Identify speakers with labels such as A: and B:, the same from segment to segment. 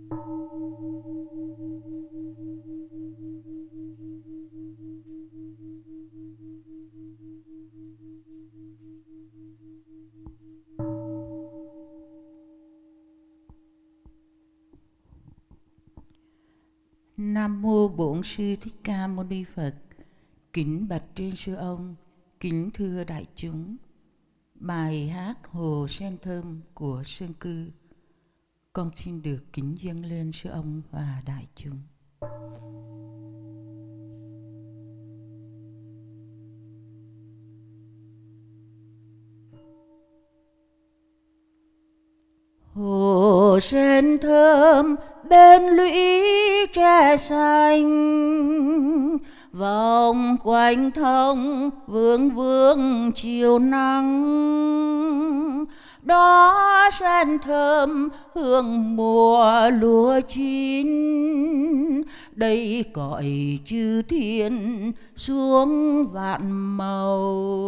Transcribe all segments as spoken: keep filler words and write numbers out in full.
A: Nam mô Bổn Sư Thích Ca Mâu Ni Phật. Kính bạch trên sư ông, kính thưa đại chúng. Bài hát Hồ Sen Thơm của Sơn Cư con xin được kính dâng lên sư ông và đại chúng. Hồ sen thơm bên lũy tre xanh, vòng quanh thông vương vương chiều nắng. Đó sen thơm hương mùa lúa chín, đây cõi chư thiên xuống vạn màu.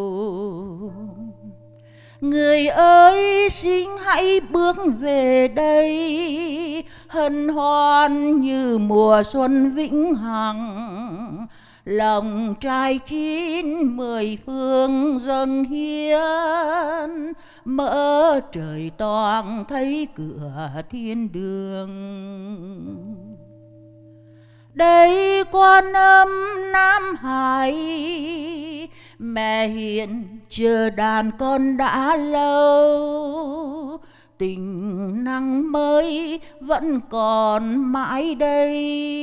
A: Người ơi xin hãy bước về đây, hân hoan như mùa xuân vĩnh hằng. Lòng trai chín mười phương dâng hiến, mở trời toang thấy cửa thiên đường. Đây Quan Âm Nam Hải, mẹ hiền chờ đàn con đã lâu. Tình năng mới vẫn còn mãi đây,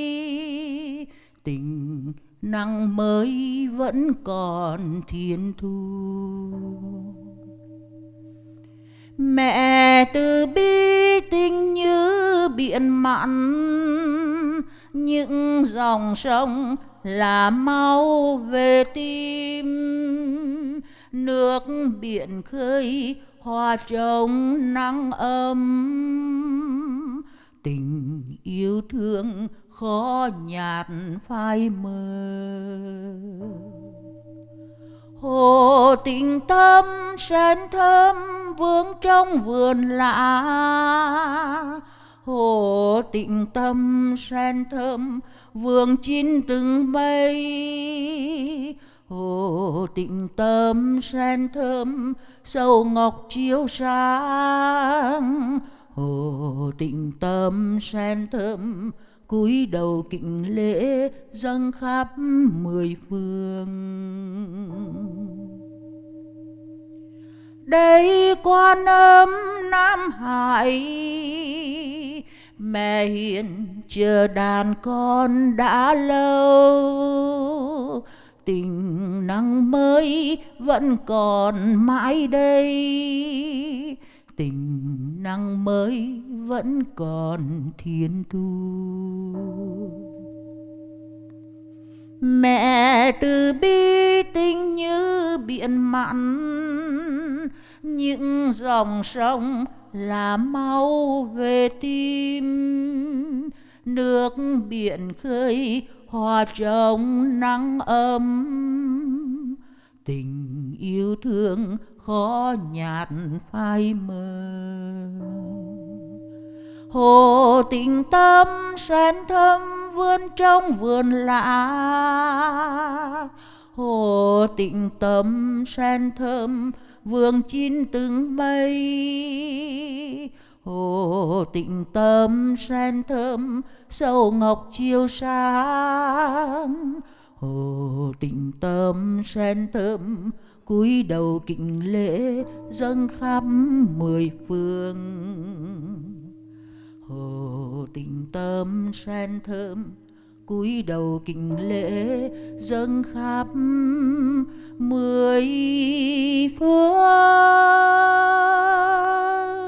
A: tình năng mới vẫn còn thiên thu. Mẹ từ bi tình như biển mặn, những dòng sông là mau về tim. Nước biển khơi hòa trong nắng ấm, tình yêu thương khó nhạt phai mờ. Hồ Tĩnh Tâm sen thơm vương trong vườn lạ, Hồ Tĩnh Tâm sen thơm vương chín từng mây. Hồ Tĩnh Tâm sen thơm sâu ngọc chiếu sáng, Hồ Tĩnh Tâm sen thơm cúi đầu kính lễ dâng khắp mười phương. Đây Quan Âm Nam Hải, mẹ hiền chờ đàn con đã lâu. Tình năng mới vẫn còn mãi đây, tình năng mới vẫn còn thiên thu. Mẹ từ bi tình như biển mặn, những dòng sông là mau về tim. Nước biển khơi hòa trong nắng ấm, tình yêu thương khó nhạt phai mờ. Hồ Tĩnh Tâm sen thơm vươn trong vườn lạ, Hồ Tĩnh Tâm sen thơm vương chín từng mây. Hồ Tĩnh Tâm sen thơm sâu ngọc chiếu sáng, Hồ Tĩnh Tâm sen thơm cúi đầu kính lễ dâng khắp mười phương. Hồ Tĩnh Tâm sen thơm cúi đầu kính lễ dâng khắp mười phương.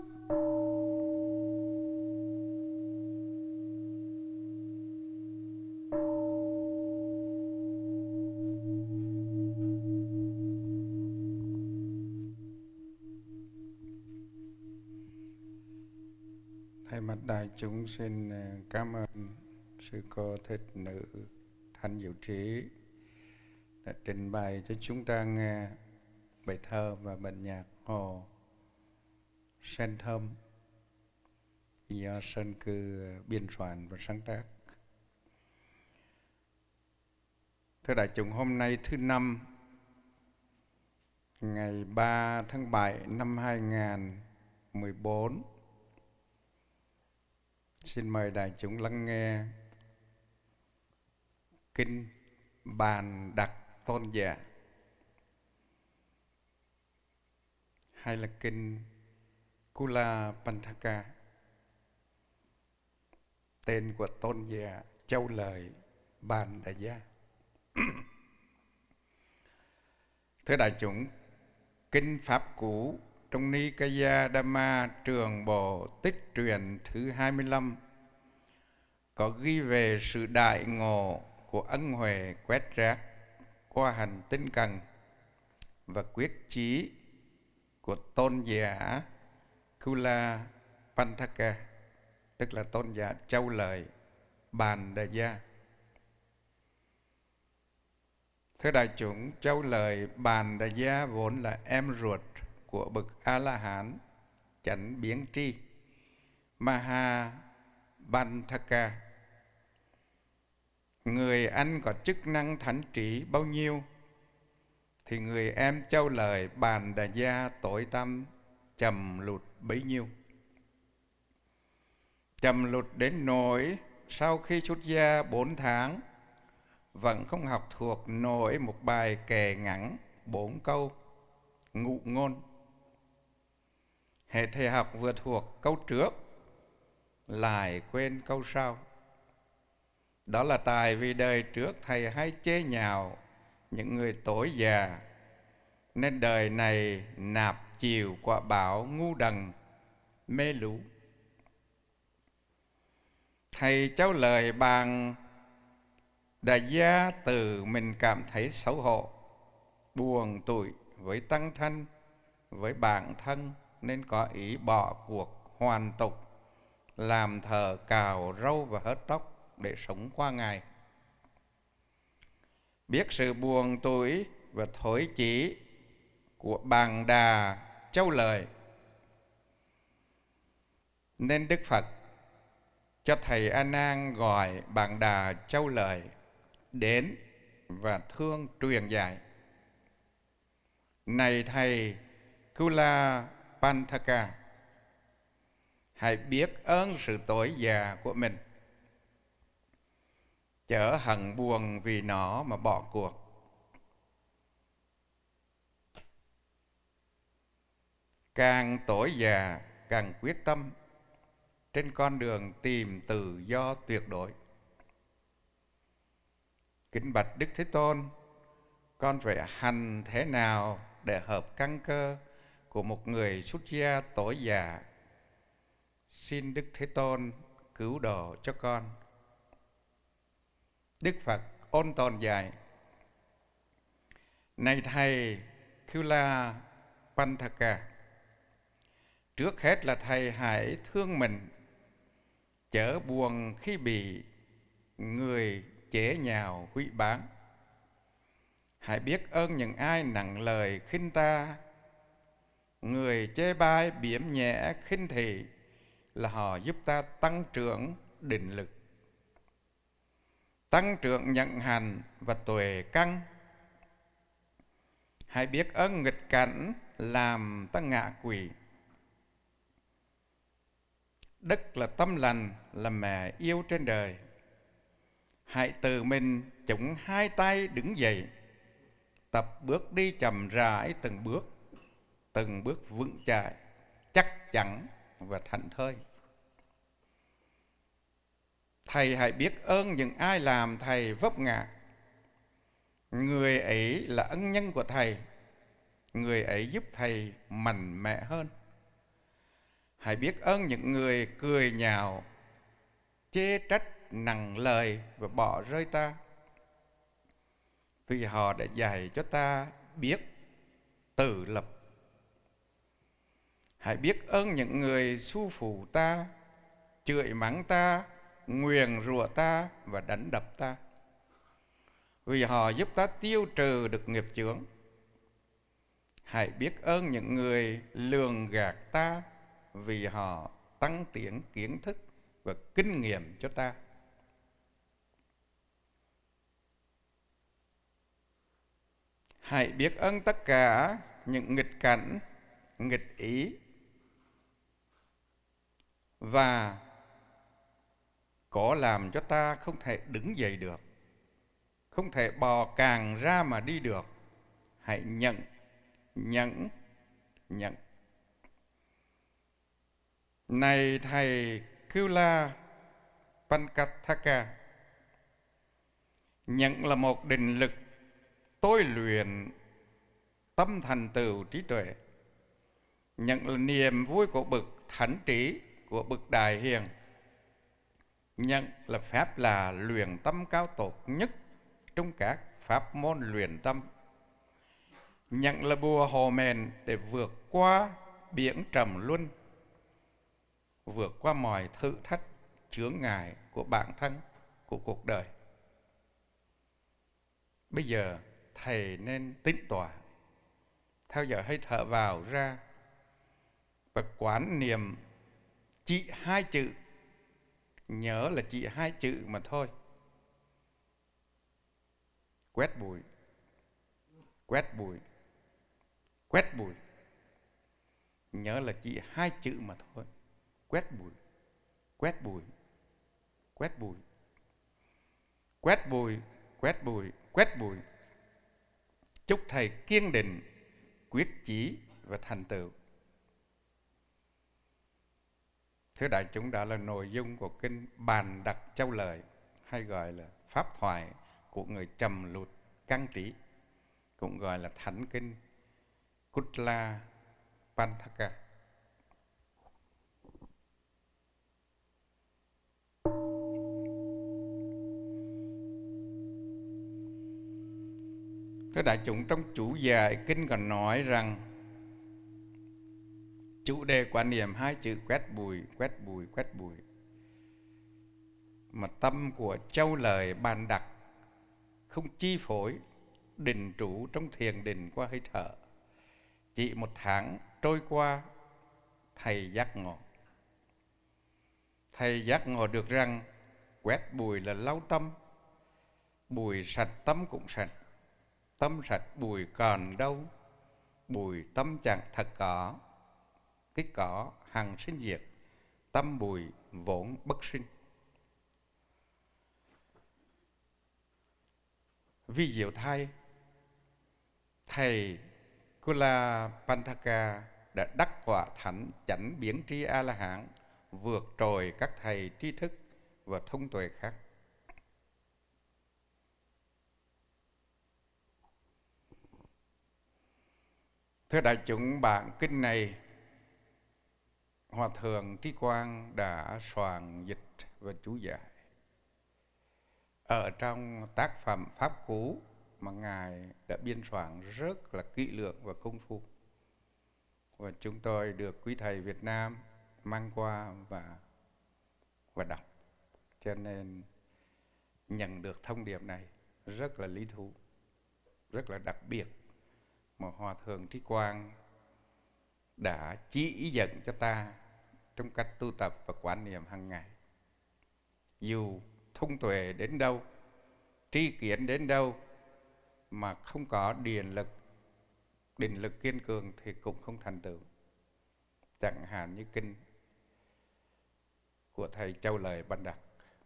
B: Thay mặt đại chúng xin cảm ơn sư cô Thích Nữ Thanh Diệu Trí đã trình bày cho chúng ta nghe bài thơ và bản nhạc Hồ Sen Thơm. do Sơn Cư biên soạn và sáng tác. Thưa đại chúng, hôm nay thứ năm, ngày ba tháng bảy năm hai nghìn không trăm mười bốn, xin mời đại chúng lắng nghe kinh Bàn Đặc Tôn Giả, hay là kinh Kula Pantaka, tên của tôn giả Châu Lời Bàn Đà Gia. Thưa đại chúng, kinh Pháp Cú trong Nikaya Dhamma Trường Bộ Tích Truyện thứ hai mươi lăm có ghi về sự đại ngộ của ân huệ quét rác qua hành tinh cần và quyết chí của tôn giả Kula Pantaka, tức là tôn giả Châu Lợi Bàn Đà Gia. Thưa đại chúng, Châu Lợi Bàn Đà Gia vốn là em ruột của bậc A-la-hán chánh biến tri Maha Bantaka. Người anh có chức năng thánh trí bao nhiêu thì người em Châu Lợi Bàn Đà Gia tối tăm trầm lụt bấy nhiêu. Trầm lụt đến nỗi sau khi xuất gia bốn tháng vẫn không học thuộc nổi một bài kệ ngắn bốn câu ngụ ngôn. Hệ thầy học vừa thuộc câu trước lại quên câu sau. Đó là tại vì đời trước thầy hay chế nhạo những người tối già, nên đời này nạp chiều quả báo ngu đần mê lú. Thầy Châu Lợi Bàn Đà Gia tự mình cảm thấy xấu hổ, buồn tủi với tăng thân, với bản thân, nên có ý bỏ cuộc hoàn tục, làm thợ cào râu và hớt tóc để sống qua ngày. Biết sự buồn tủi và thối chí của Bàn Đà Châu Lợi, nên Đức Phật cho thầy A Nan gọi Bàn Đà Châu Lợi đến và thương truyền dạy: này thầy Kula Pantaka, hãy biết ơn sự tối già của mình, chớ hận buồn vì nó mà bỏ cuộc. Càng tối già càng quyết tâm trên con đường tìm tự do tuyệt đối. Kính bạch Đức Thế Tôn, con phải hành thế nào để hợp căn cơ của một người xuất gia tối già? Xin Đức Thế Tôn cứu độ cho con. Đức Phật ôn tồn dạy: này thầy Kula Pantaka, trước hết là thầy hãy thương mình, chớ buồn khi bị người chế nhạo hủy bán. Hãy biết ơn những ai nặng lời khinh ta, người chê bai biếm nhẹ khinh thị, là họ giúp ta tăng trưởng định lực, tăng trưởng nhận hành và tuệ căn. Hãy biết ơn nghịch cảnh làm ta ngạ quỷ. Đất là tâm lành, là mẹ yêu trên đời. Hãy tự mình chống hai tay đứng dậy, tập bước đi chậm rãi từng bước, từng bước vững chãi, chắc chắn và thảnh thơi. Thầy hãy biết ơn những ai làm thầy vấp ngã. Người ấy là ân nhân của thầy, người ấy giúp thầy mạnh mẽ hơn. Hãy biết ơn những người cười nhạo, chê trách nặng lời và bỏ rơi ta, vì họ đã dạy cho ta biết tự lập. Hãy biết ơn những người xu phụ ta, chửi mắng ta, nguyền rủa ta và đánh đập ta, vì họ giúp ta tiêu trừ được nghiệp chướng. Hãy biết ơn những người lường gạt ta, vì họ tăng tiến kiến thức và kinh nghiệm cho ta. Hãy biết ơn tất cả những nghịch cảnh, nghịch ý và có làm cho ta không thể đứng dậy được, không thể bò càng ra mà đi được. Hãy nhận, nhận, nhận. Này thầy Kula Pankathaka, nhận là một định lực tôi luyện tâm thành tựu trí tuệ. Nhận là niềm vui của bậc thánh trí, của bậc đại hiền. Nhận là phép là luyện tâm cao tột nhất trong các pháp môn luyện tâm. Nhận là bùa hộ mệnh để vượt qua biển trầm luân, vượt qua mọi thử thách chướng ngại của bản thân, của cuộc đời. Bây giờ thầy nên tĩnh tọa, theo dõi hơi thở vào ra và quán niệm chỉ hai chữ. Nhớ là chỉ hai chữ mà thôi. Quét bụi, quét bụi, quét bụi. Nhớ là chỉ hai chữ mà thôi. Quét bụi, quét bụi, quét bụi, quét bụi, quét bụi, quét bụi. Chúc thầy kiên định, quyết chí và thành tựu. Thưa đại chúng, đó là nội dung của kinh Bàn Đặc Châu Lời, hay gọi là pháp thoại của người trầm lụt căn trí, cũng gọi là thánh kinh Kutla Panthaka. Thưa đại chúng, trong chủ giải kinh còn nói rằng chủ đề quan niệm hai chữ quét bụi, quét bụi, quét bụi, mà tâm của Châu Lời Bàn Đặc không chi phối định trú trong thiền định qua hơi thở. Chỉ một tháng trôi qua, thầy giác ngộ. Thầy giác ngộ được rằng quét bụi là lau tâm, bụi sạch tâm cũng sạch, tâm sạch bụi còn đâu, bụi tâm chẳng thật có, cái cỏ hằng sinh diệt, tâm bụi vốn bất sinh. Vì diệu thay, thầy Kula Panthaka đã đắc quả thánh chánh biến tri A-la-hán, vượt trội các thầy tri thức và thông tuệ khác. Thưa đại chúng, bản kinh này Hòa Thượng Trí Quang đã soạn dịch và chú giải ở trong tác phẩm Pháp Cú mà Ngài đã biên soạn rất là kỹ lưỡng và công phu. Và chúng tôi được quý thầy Việt Nam mang qua và, và đọc. Cho nên nhận được thông điệp này rất là lý thú, rất là đặc biệt mà Hòa Thượng Trí Quang đã chỉ dẫn cho ta trong cách tu tập và quán niệm hàng ngày. Dù thông tuệ đến đâu, tri kiến đến đâu, mà không có điền lực, định lực kiên cường thì cũng không thành tựu. Chẳng hạn như kinh của thầy Châu Lời Bàn Đặc,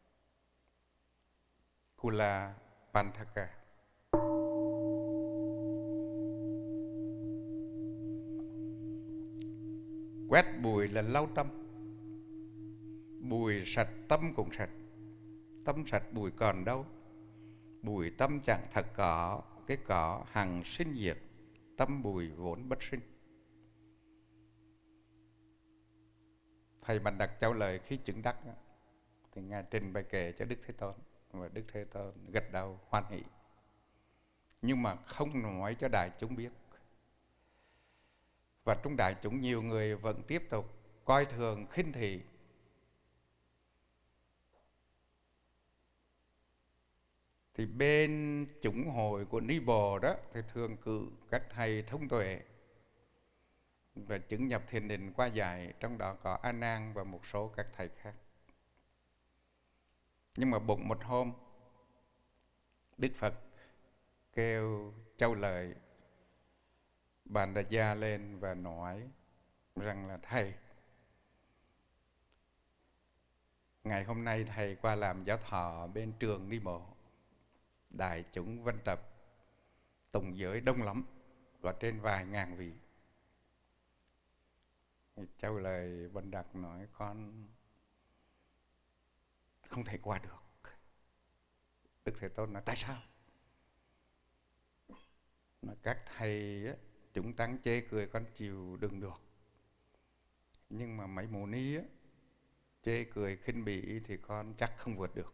B: Kula Panthaka. Quét bụi là lau tâm, bụi sạch tâm cũng sạch, tâm sạch bụi còn đâu, bụi tâm chẳng thật có, cái cỏ hằng sinh diệt, tâm bụi vốn bất sinh. Thầy Bàn Đặc Châu Lời khi chứng đắc thì Ngài trình bày kể cho Đức Thế Tôn, và Đức Thế Tôn gật đầu hoan hỷ, nhưng mà không nói cho đại chúng biết. Và trong đại chúng nhiều người vẫn tiếp tục coi thường khinh thị. Thì bên chúng hội của Ni Bồ đó thì thường cử các thầy thông tuệ và chứng nhập thiền định qua giải, trong đó có A Nan và một số các thầy khác. Nhưng mà bụng một hôm, Đức Phật kêu Châu Lợi Bàn Đà Gia lên và nói rằng là thầy, ngày hôm nay thầy qua làm giáo thọ bên trường Ni Bộ, đại chúng văn tập, tùng giới đông lắm, có trên vài ngàn vị. Châu Lợi Bàn Đặc nói con không thể qua được. Đức Thế Tôn nói tại sao? Nói các thầy á, chúng tăng chê cười con chịu đựng được, nhưng mà mấy mù ni á, chê cười khinh bỉ thì con chắc không vượt được.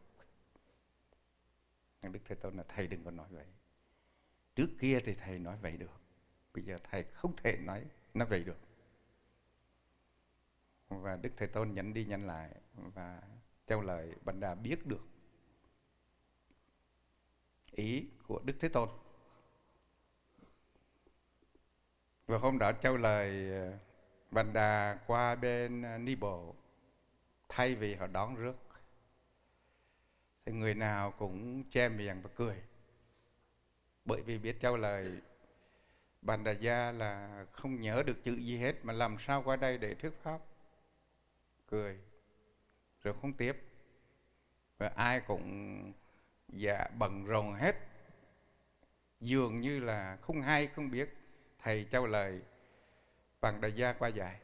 B: Đức Thế Tôn là thầy đừng có nói vậy. Trước kia thì thầy nói vậy được, bây giờ thầy không thể nói nói vậy được. Và Đức Thế Tôn nhấn đi nhấn lại, và Châu Lợi Bàn Đà biết được ý của Đức Thế Tôn. Và hôm đó Châu Lợi Bàn Đà qua bên Ni Bộ, thay vì họ đón rước thì người nào cũng che miệng và cười, bởi vì biết Châu Lợi Bàn Đà Gia là không nhớ được chữ gì hết, mà làm sao qua đây để thuyết pháp. Cười rồi không tiếp, và ai cũng dạ bận rộn hết, dường như là không hay không biết thầy Châu Lợi Bàn Đà Gia qua dạy.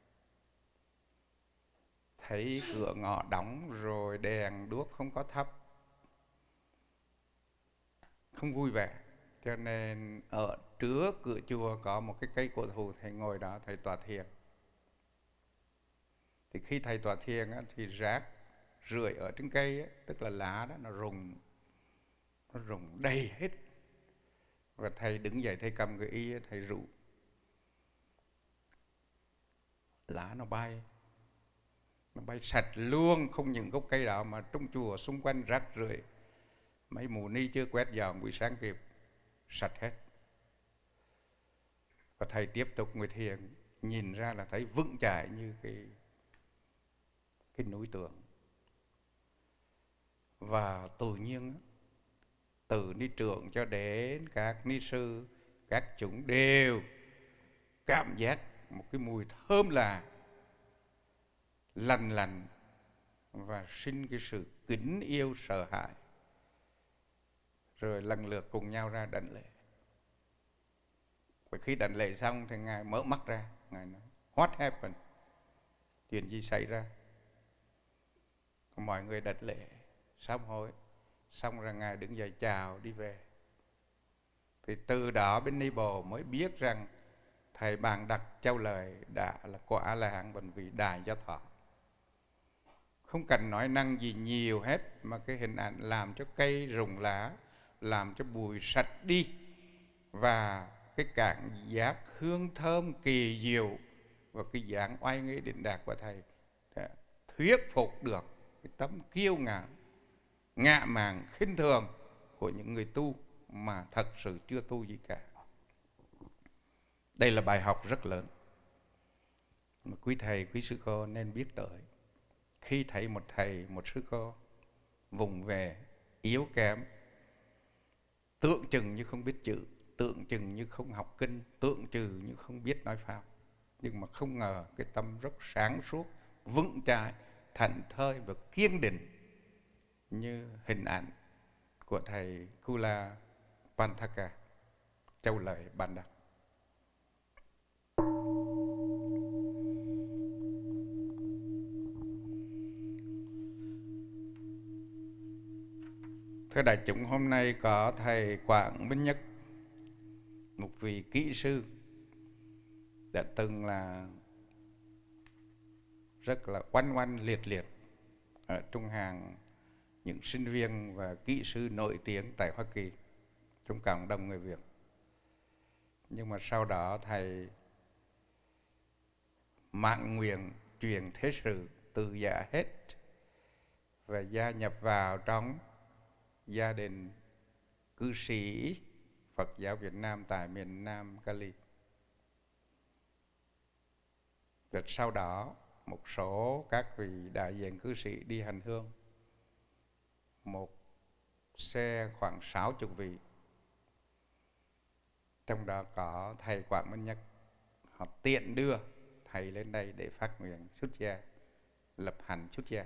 B: Thấy cửa ngõ đóng rồi, đèn đuốc không có thắp, không vui vẻ, cho nên ở trước cửa chùa có một cái cây cổ thụ, thầy ngồi đó thầy tọa thiền. Thì khi thầy tọa thiền á, thì rác rưởi ở trên cây á, tức là lá đó nó rụng, nó rụng đầy hết. Và thầy đứng dậy, thầy cầm cái y, thầy rủ lá nó bay, nó bay sạch luôn, không những gốc cây đó mà trong chùa xung quanh rác rưởi, mấy mù ni chưa quét dọn buổi sáng kịp, sạch hết. Và thầy tiếp tục ngồi thiền, nhìn ra là thấy vững chãi như cái cái núi tượng. Và tự nhiên từ ni trưởng cho đến các ni sư, các chúng đều cảm giác một cái mùi thơm lạ, lành lành, và sinh cái sự kính yêu sợ hãi. Rồi lần lượt cùng nhau ra đảnh lễ. Và khi đảnh lễ xong thì Ngài mở mắt ra, Ngài nói What happened? Chuyện gì xảy ra? Mọi người đảnh lễ sám hối, xong rồi Ngài đứng dậy chào đi về. Thì từ đó bên Ni Bộ mới biết rằng thầy Bàn Đặc Châu Lợi đã là quả là hạng bệnh vị đại giáo thọ. Không cần nói năng gì nhiều hết, mà cái hình ảnh làm cho cây rụng lá, làm cho bụi sạch đi, và cái cảm giác hương thơm kỳ diệu và cái dáng oai nghi đỉnh đạt của thầy đã thuyết phục được cái tấm kiêu ngạo, ngạ mạn, khinh thường của những người tu mà thật sự chưa tu gì cả. Đây là bài học rất lớn mà quý thầy, quý sư cô nên biết tới. Khi thấy một thầy, một sư cô vùng về, yếu kém, tượng trưng như không biết chữ, tượng trưng như không học kinh, tượng trưng như không biết nói pháp, nhưng mà không ngờ cái tâm rất sáng suốt, vững chãi, thảnh thơi và kiên định như hình ảnh của thầy Kula Panthaka, Châu Lợi Bàn Đặc. Thưa đại chúng, hôm nay có thầy Quảng Minh Nhất, một vị kỹ sư đã từng là rất là oanh oanh liệt liệt ở trong hàng những sinh viên và kỹ sư nổi tiếng tại Hoa Kỳ, trong cộng đồng người Việt. Nhưng mà sau đó thầy mãn nguyện truyền thế sự, từ giả hết và gia nhập vào trong gia đình cư sĩ Phật giáo Việt Nam tại miền Nam Cali. Rồi sau đó một số các vị đại diện cư sĩ đi hành hương, một xe khoảng sáu chục vị, trong đó có thầy Quảng Minh Nhất. Họ tiện đưa thầy lên đây để phát nguyện xuất gia, lập hạnh xuất gia.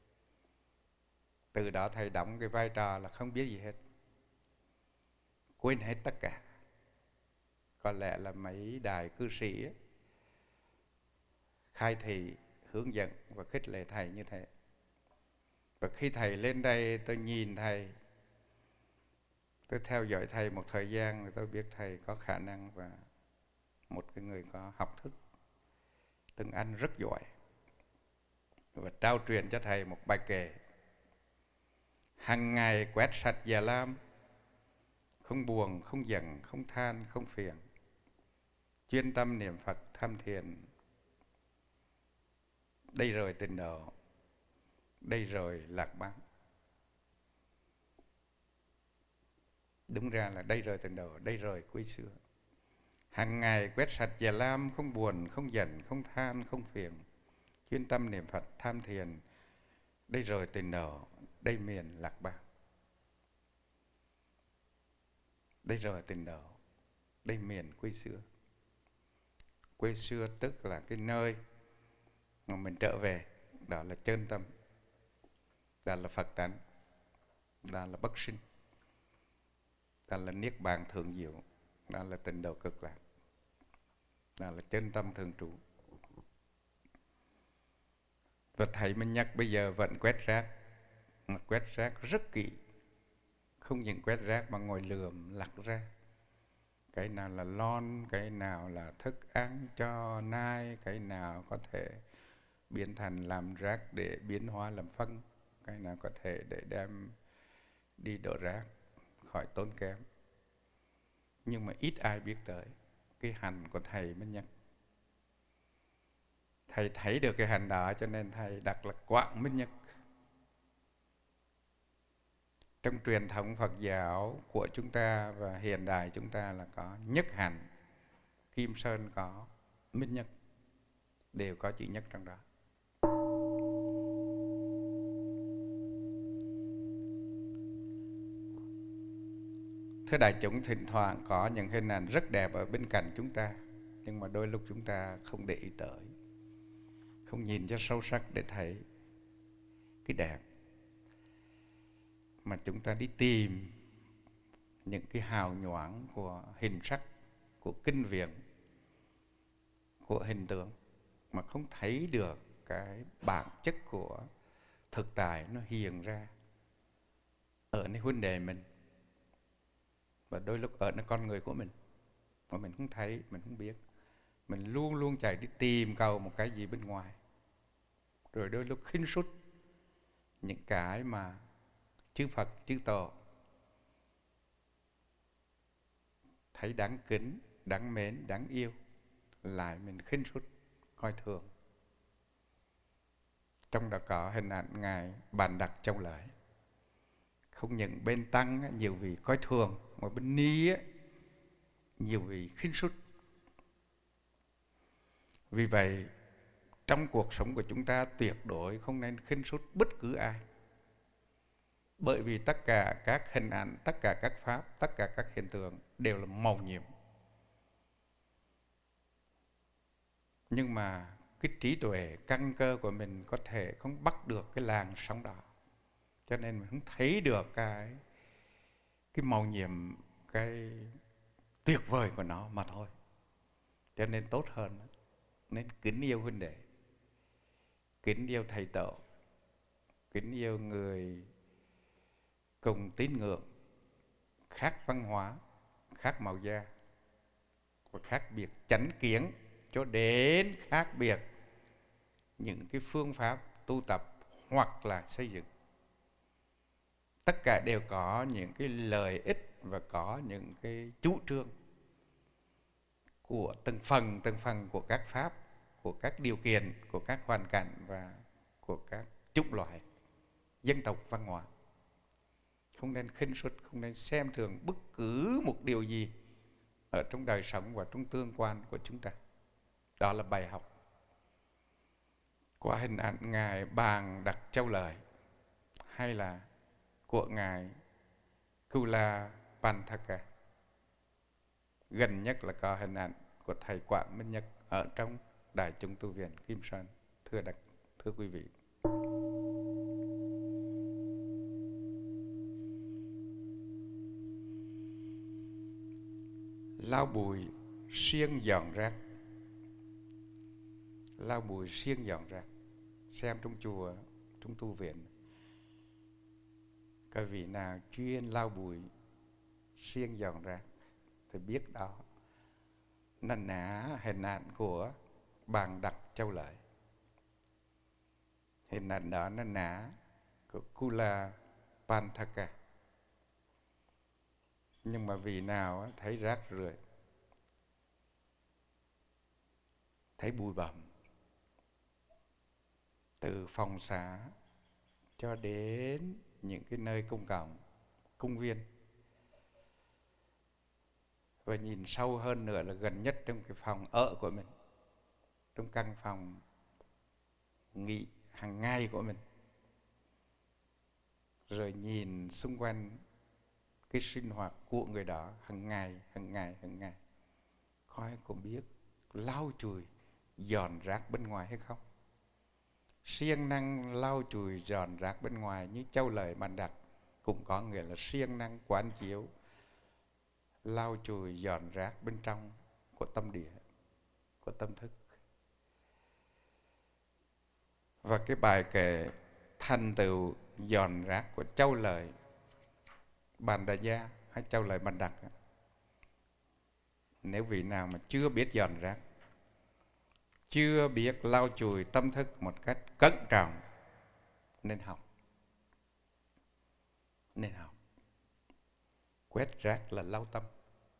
B: Từ đó thầy đóng cái vai trò là không biết gì hết, quên hết tất cả. Có lẽ là mấy đại cư sĩ ấy, khai thị, hướng dẫn và khích lệ thầy như thế. Và khi thầy lên đây, tôi nhìn thầy, tôi theo dõi thầy một thời gian, rồi tôi biết thầy có khả năng và một cái người có học thức, tiếng Anh rất giỏi. Và trao truyền cho thầy một bài kệ: hàng ngày quét sạch Già Lam, không buồn, không giận, không than, không phiền, chuyên tâm niệm Phật tham thiền. Đây rồi tịnh độ, đây rồi lạc bát. Đúng ra là đây rồi tịnh độ, đây rồi quý xưa. Hàng ngày quét sạch Già Lam, không buồn, không giận, không than, không phiền, chuyên tâm niệm Phật tham thiền. Đây rồi tịnh độ, đây miền lạc bát. Đây rồi tịnh độ, đây miền quê xưa. Quê xưa tức là cái nơi mà mình trở về, đó là chân tâm, đó là Phật tánh, đó là bất sinh, đó là niết bàn thượng diệu, đó là tịnh độ cực lạc, đó là chân tâm thường trụ. Và thầy Minh Nhất bây giờ vẫn quét rác, mà quét rác rất kỹ. Không những quét rác mà ngồi lườm lặt ra, cái nào là lon, cái nào là thức ăn cho nai, cái nào có thể biến thành làm rác để biến hóa làm phân, cái nào có thể để đem đi đổ rác khỏi tốn kém. Nhưng mà ít ai biết tới cái hành của thầy Minh Nhất. Thầy thấy được cái hành đó cho nên thầy đặt là Quảng Minh Nhất. Trong truyền thống Phật giáo của chúng ta và hiện đại chúng ta là có nhất hành, Kim Sơn có, Minh Nhất, đều có chữ nhất trong đó. Thưa đại chúng, thỉnh thoảng có những hình ảnh rất đẹp ở bên cạnh chúng ta, nhưng mà đôi lúc chúng ta không để ý tới, không nhìn cho sâu sắc để thấy cái đẹp. Mà chúng ta đi tìm những cái hào nhoáng của hình sắc, của kinh viện, của hình tượng, mà không thấy được cái bản chất của thực tại nó hiện ra ở nơi huynh đệ mình, và đôi lúc ở nơi con người của mình, mà mình không thấy, mình không biết. Mình luôn luôn chạy đi tìm cầu một cái gì bên ngoài, rồi đôi lúc khinh suất những cái mà chư Phật, chư Tổ thấy đáng kính, đáng mến, đáng yêu, lại mình khinh suất, coi thường. Trong đó có hình ảnh Ngài Bàn Đặc Trong Lợi. Không những bên Tăng nhiều vị coi thường, mà bên Ni nhiều vị khinh suất. Vì vậy, trong cuộc sống của chúng ta tuyệt đối không nên khinh suất bất cứ ai. Bởi vì tất cả các hình ảnh, tất cả các pháp, tất cả các hiện tượng đều là màu nhiệm. Nhưng mà cái trí tuệ căn cơ của mình có thể không bắt được cái làn sóng đó, cho nên mình không thấy được cái cái màu nhiệm, cái tuyệt vời của nó mà thôi. Cho nên tốt hơn nên kính yêu huynh đệ, kính yêu thầy tổ, kính yêu người cùng tín ngưỡng, khác văn hóa, khác màu da, và khác biệt chánh kiến, cho đến khác biệt những cái phương pháp tu tập hoặc là xây dựng. Tất cả đều có những cái lợi ích và có những cái chủ trương của từng phần, từng phần của các pháp, của các điều kiện, của các hoàn cảnh và của các chủng loại dân tộc văn hóa. Không nên khinh suất, không nên xem thường bất cứ một điều gì ở trong đời sống và trong tương quan của chúng ta. Đó là bài học qua hình ảnh Ngài Bàn Đặc Châu Lợi hay là của Ngài Kula Panthaka. Gần nhất là có hình ảnh của Thầy Quảng Minh Nhật ở trong Đại chúng tu viện Kim Sơn. Thưa đặc, thưa quý vị, lau bụi siêng dọn rác, lau bụi siêng dọn rác. Xem trong chùa, trong tu viện, các vị nào chuyên lau bụi siêng dọn rác thì biết đó là nã hình ảnh của Bàn Đặc Châu Lợi. Hình ảnh đó nó nã của Kula Panthaka. Nhưng mà vì nào thấy rác rưởi, thấy bụi bặm, từ phòng xá cho đến những cái nơi công cộng, công viên, và nhìn sâu hơn nữa là gần nhất trong cái phòng ở của mình, trong căn phòng nghỉ hàng ngày của mình, rồi nhìn xung quanh cái sinh hoạt của người đó hàng ngày, hàng ngày, hàng ngày, coi có biết lau chùi dọn rác bên ngoài hay không. Siêng năng lau chùi dọn rác bên ngoài như Châu Lợi Bàn Đặc cũng có nghĩa là siêng năng quán chiếu lau chùi dọn rác bên trong của tâm địa, của tâm thức. Và cái bài kệ thành tựu dọn rác của Châu Lợi Bàn Đà Gia hay Châu Lợi Bàn Đặc, nếu vị nào mà chưa biết dọn rác, chưa biết lau chùi tâm thức một cách cẩn trọng, nên học. Nên học. Quét rác là lau tâm.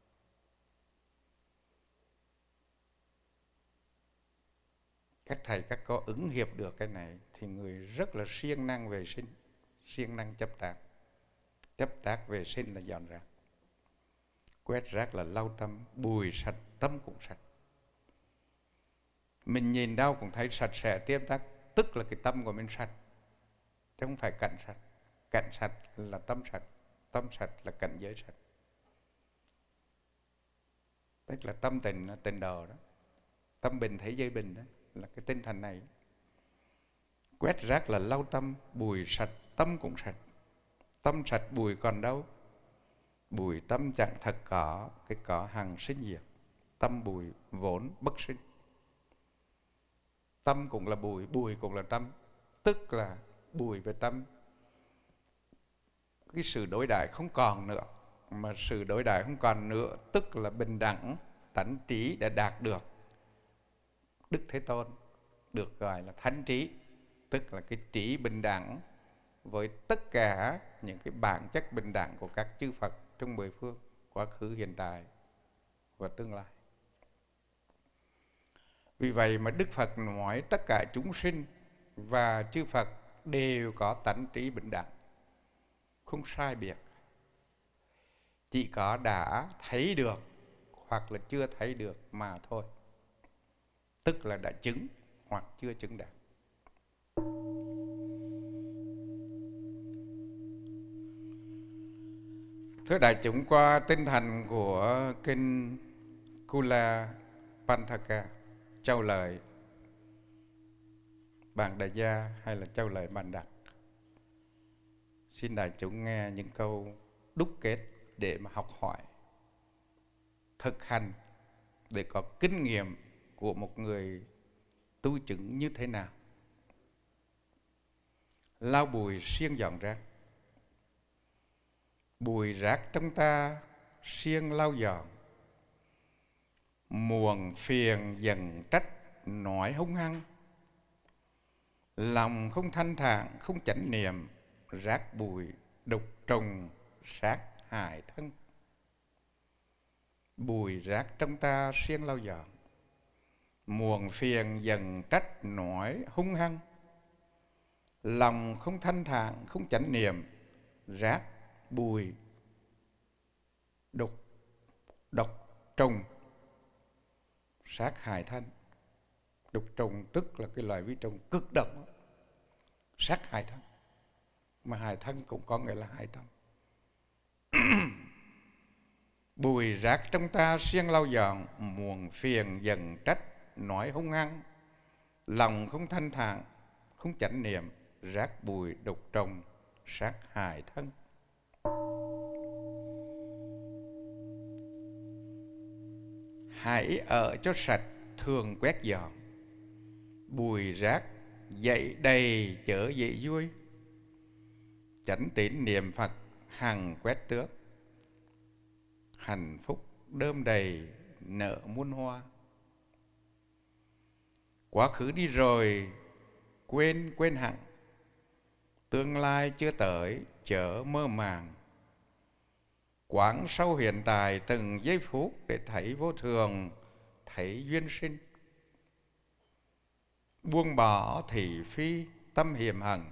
B: Các thầy, các cô ứng hiệp được cái này thì người rất là siêng năng vệ sinh, siêng năng chấp tác. Chấp tác vệ sinh là dọn rác. Quét rác là lau tâm, bùi sạch, tâm cũng sạch. Mình nhìn đâu cũng thấy sạch sẽ tiếp tác, tức là cái tâm của mình sạch, chứ không phải cảnh sạch. Cảnh sạch là tâm sạch, tâm sạch là cảnh giới sạch. Tức là tâm tình, tình đồ đó. Tâm bình thế giới bình đó, là cái tinh thần này. Quét rác là lau tâm, bùi sạch, tâm cũng sạch. Tâm sạch bùi còn đâu? Bùi tâm chẳng thật có, cái có hằng sinh diệt. Tâm bùi vốn bất sinh. Tâm cũng là bùi, bùi cũng là tâm. Tức là bùi về tâm, cái sự đối đãi không còn nữa. Mà sự đối đãi không còn nữa, tức là bình đẳng, tánh trí đã đạt được. Đức Thế Tôn được gọi là thánh trí, tức là cái trí bình đẳng với tất cả những cái bản chất bình đẳng của các chư Phật trong mười phương, quá khứ, hiện tại và tương lai. Vì vậy mà Đức Phật nói tất cả chúng sinh và chư Phật đều có tánh trí bình đẳng, không sai biệt. Chỉ có đã thấy được hoặc là chưa thấy được mà thôi. Tức là đã chứng hoặc chưa chứng đạt. Thưa đại chúng, qua tinh thần của kinh Kula Panthaka, Châu Lợi Bàn Đà Gia hay là Châu Lợi Bàn Đặc, xin đại chúng nghe những câu đúc kết để mà học hỏi, thực hành để có kinh nghiệm của một người tu chứng như thế nào. Lau bùi siêng dọn rác. Bùi rác trong ta siêng lau dọn, muộn phiền dần trách nói hung hăng, lòng không thanh thản không chánh niệm, rác bụi đục trùng sát hại thân. Bùi rác trong ta siêng lau dọn, muộn phiền dần trách nói hung hăng, lòng không thanh thản không chánh niệm, rác bùi đục độc trùng sát hại thân. Đục trùng tức là cái loài vi trùng cực độc, sát hại thân. Mà hại thân cũng có nghĩa là hại tâm. Bùi rác trong ta siêng lau dọn, muộn phiền dần trách, nói hung hăng, lòng không thanh thản, không chánh niệm, rác bùi đục trùng, sát hại thân. Hãy ở cho sạch, thường quét dọn, bùi rác dậy đầy chở dậy vui, chánh tín niệm Phật hằng quét tước, hạnh phúc đơm đầy nở muôn hoa. Quá khứ đi rồi quên quên hẳn, tương lai chưa tới chớ mơ màng, quán sâu hiện tại từng giây phút để thấy vô thường, thấy duyên sinh. Buông bỏ thị phi tâm hiểm hận,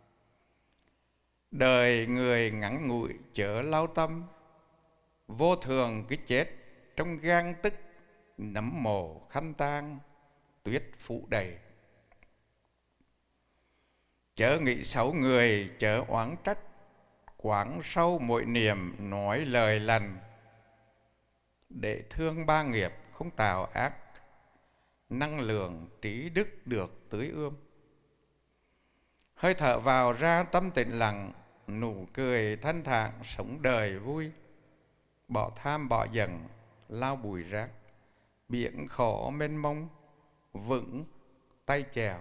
B: đời người ngắn ngủi chớ lao tâm, vô thường cái chết trong gang tức, nấm mồ khăn tang tuyết phủ đầy. Chớ nghĩ xấu người chớ oán trách, quán sâu mỗi niệm nói lời lành, để thương ba nghiệp không tạo ác, năng lượng trí đức được tưới ươm. Hơi thở vào ra tâm tĩnh lặng, nụ cười thanh thản sống đời vui. Bỏ tham bỏ giận lao bùi rác, biển khổ mênh mông vững tay chèo.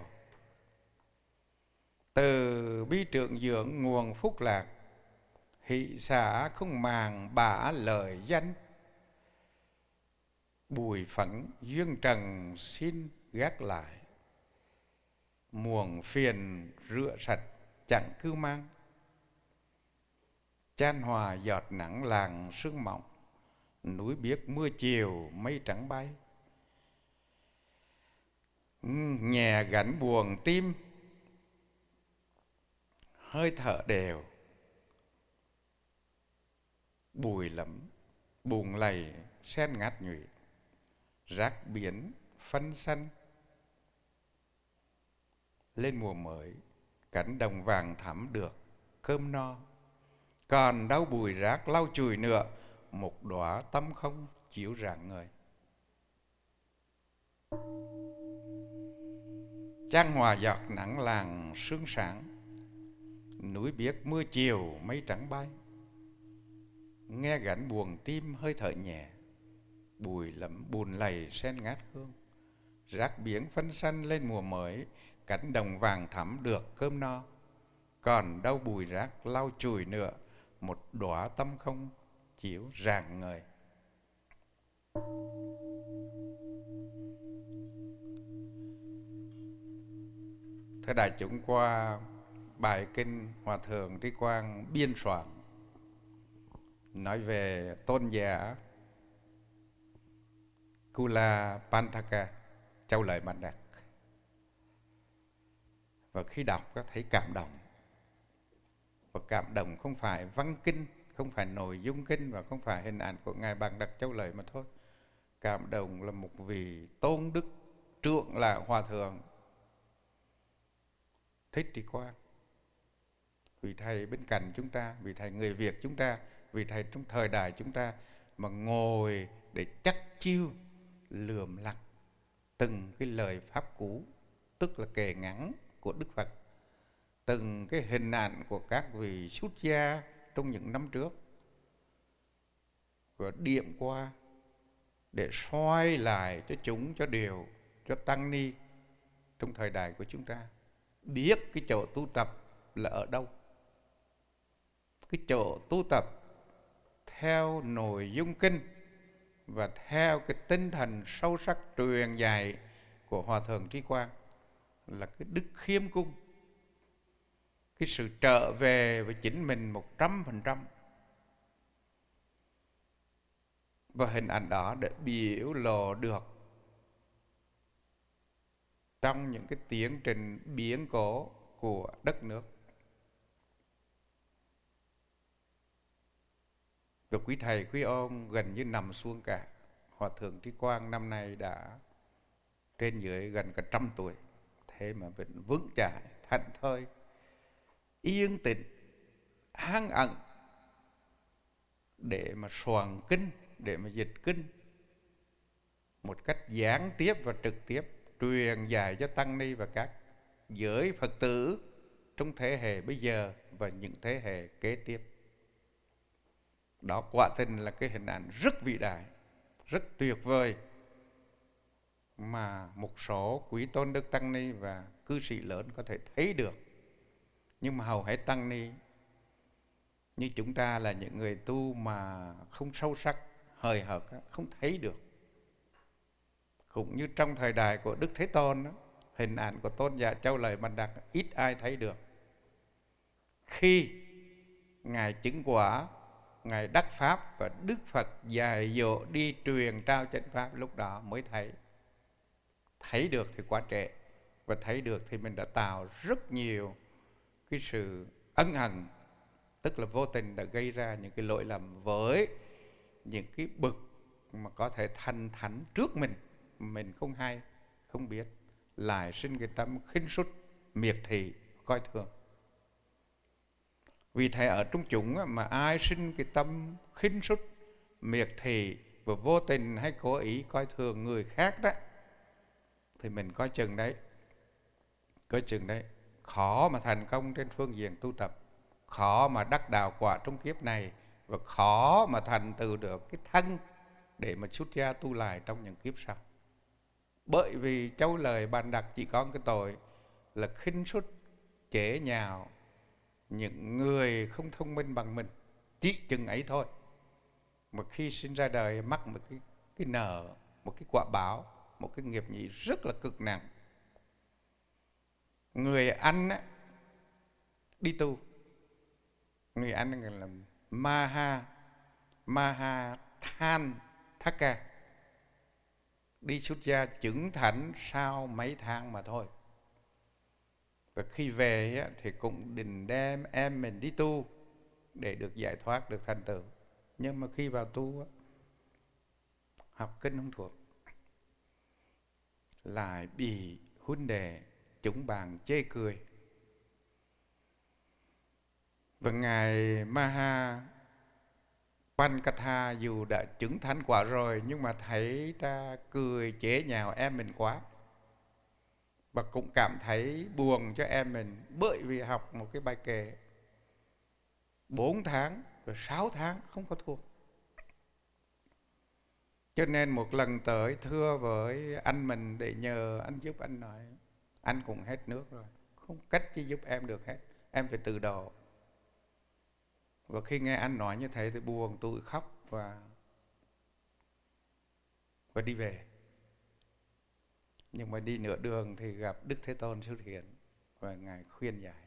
B: Từ bi trượng dưỡng nguồn phúc lạc, hỷ xả không màng bả lời danh. Bùi phấn duyên trần xin gác lại, muộn phiền rửa sạch chẳng cư mang. Chan hòa giọt nắng làng sương mỏng, núi biếc mưa chiều mây trắng bay. Nhẹ gánh buồn tim, hơi thở đều, bùi lẫm bùn lầy sen ngát nhụy, rác biển phân xanh. Lên mùa mới, cánh đồng vàng thắm được cơm no, còn đau bùi rác lau chùi nữa, một đóa tâm không chiếu rạng ngời. Chan hòa giọt nắng làng sương sáng, núi biếc mưa chiều mây trắng bay. Nghe gánh buồn tim hơi thở nhẹ, bùi lẫm bùn lầy sen ngát hương. Rác biển phân xanh lên mùa mới, cánh đồng vàng thắm được cơm no, còn đâu bùi rác lau chùi nữa, một đóa tâm không chiếu rạng ngời. Thưa đại chúng, qua bài kinh Hòa Thượng Trí Quang biên soạn nói về tôn giả Kula Pantaka, Châu Lợi Mạn Đạt. Và khi đọc có thấy cảm động. Và cảm động không phải văn kinh, không phải nội dung kinh và không phải hình ảnh của Ngài Bàn Đặc Châu Lợi mà thôi. Cảm động là một vị tôn đức trượng là Hòa Thượng Thích Trí Quang. Vị thầy bên cạnh chúng ta, vị thầy người Việt chúng ta, vị thầy trong thời đại chúng ta mà ngồi để chắc chiêu lườm lặt từng cái lời pháp cú, tức là kệ ngắn của Đức Phật, từng cái hình ảnh của các vị xuất gia trong những năm trước, và điểm qua để soi lại cho chúng, cho điều, cho tăng ni trong thời đại của chúng ta biết cái chỗ tu tập là ở đâu. Cái chỗ tu tập theo nội dung kinh và theo cái tinh thần sâu sắc truyền dạy của Hòa Thượng Trí Quang là cái đức khiêm cung, cái sự trở về với chính mình một trăm phần trăm. Và hình ảnh đó để biểu lộ được trong những cái tiến trình biến cố của đất nước. Và quý thầy, quý ông gần như nằm xuống cả. Hòa Thượng Trí Quang năm nay đã trên dưới gần cả trăm tuổi, thế mà vẫn vững chãi, thảnh thơi, yên tĩnh, an ẩn để mà soạn kinh, để mà dịch kinh một cách gián tiếp và trực tiếp, truyền dạy cho tăng ni và các giới Phật tử trong thế hệ bây giờ và những thế hệ kế tiếp. Đó quả tình là cái hình ảnh rất vĩ đại, rất tuyệt vời mà một số quý tôn đức tăng ni và cư sĩ lớn có thể thấy được. Nhưng mà hầu hết tăng ni như chúng ta là những người tu mà không sâu sắc, hời hợt, không thấy được. Cũng như trong thời đại của Đức Thế Tôn, hình ảnh của Tôn giả Châu Lợi Mạt Đặc ít ai thấy được. Khi Ngài chứng quả, Ngài đắc Pháp và Đức Phật dạy dỗ đi truyền trao chánh Pháp, lúc đó mới thấy. Thấy được thì quá trễ, và thấy được thì mình đã tạo rất nhiều cái sự ân hận, tức là vô tình đã gây ra những cái lỗi lầm với những cái bậc mà có thể thành thánh trước mình, mình không hay, không biết, lại sinh cái tâm khinh suất, miệt thị, coi thường. Vì thế ở trong chúng mà ai sinh cái tâm khinh suất, miệt thị và vô tình hay cố ý coi thường người khác đó, thì mình coi chừng đấy, coi chừng đấy, khó mà thành công trên phương diện tu tập, khó mà đắc đạo quả trong kiếp này, và khó mà thành tựu được cái thân để mà xuất gia tu lại trong những kiếp sau. Bởi vì Châu Lợi Mạt Đặc chỉ có cái tội là khinh suất, chế nhạo những người không thông minh bằng mình, chỉ chừng ấy thôi. Mà khi sinh ra đời mắc một cái, cái nợ, một cái quả báo, một cái nghiệp nhị rất là cực nặng. Người Anh á, đi tu, người Anh là Maha Maha Than Thaka, đi xuất gia chứng thánh sau mấy tháng mà thôi. Và khi về á, thì cũng định đem em mình đi tu để được giải thoát, được thành tựu. Nhưng mà khi vào tu á, học kinh không thuộc, lại bị huynh đệ chúng bạn chê cười. Và ngài Maha Pankatha dù đã chứng thánh quả rồi, nhưng mà thấy ta cười chế nhạo em mình quá, và cũng cảm thấy buồn cho em mình, bởi vì học một cái bài kệ bốn tháng rồi sáu tháng không có thuộc. Cho nên một lần tới thưa với anh mình để nhờ anh giúp. Anh nói anh cũng hết nước rồi, không cách gì giúp em được hết, em phải tự độ. Và khi nghe anh nói như thế thì buồn, tôi khóc và và đi về. Nhưng mà đi nửa đường thì gặp Đức Thế Tôn xuất hiện và Ngài khuyên dạy.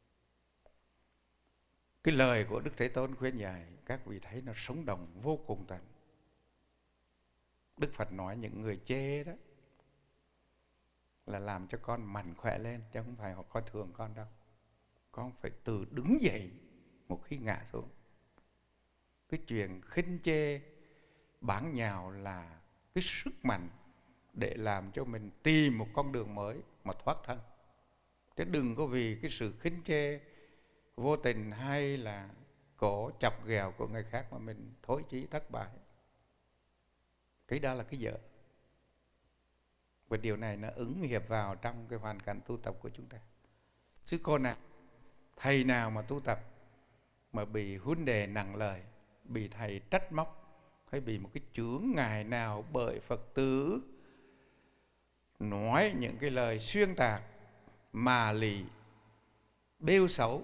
B: Cái lời của Đức Thế Tôn khuyên dạy các vị thấy nó sống động vô cùng tận. Đức Phật nói những người chê đó là làm cho con mạnh khỏe lên, chứ không phải họ coi thường con đâu. Con phải tự đứng dậy một khi ngã xuống. Cái chuyện khinh chê, báng nhào là cái sức mạnh để làm cho mình tìm một con đường mới mà thoát thân. Chứ đừng có vì cái sự khinh chê vô tình hay là cổ chọc ghẹo của người khác mà mình thối chí thất bại. Cái đó là cái dở. Và điều này nó ứng hiệp vào trong cái hoàn cảnh tu tập của chúng ta. Sư cô nào, thầy nào mà tu tập mà bị huynh đệ nặng lời, bị thầy trách móc, hay bị một cái chướng ngại nào bởi Phật tử nói những cái lời xuyên tạc, mà lì, bêu xấu,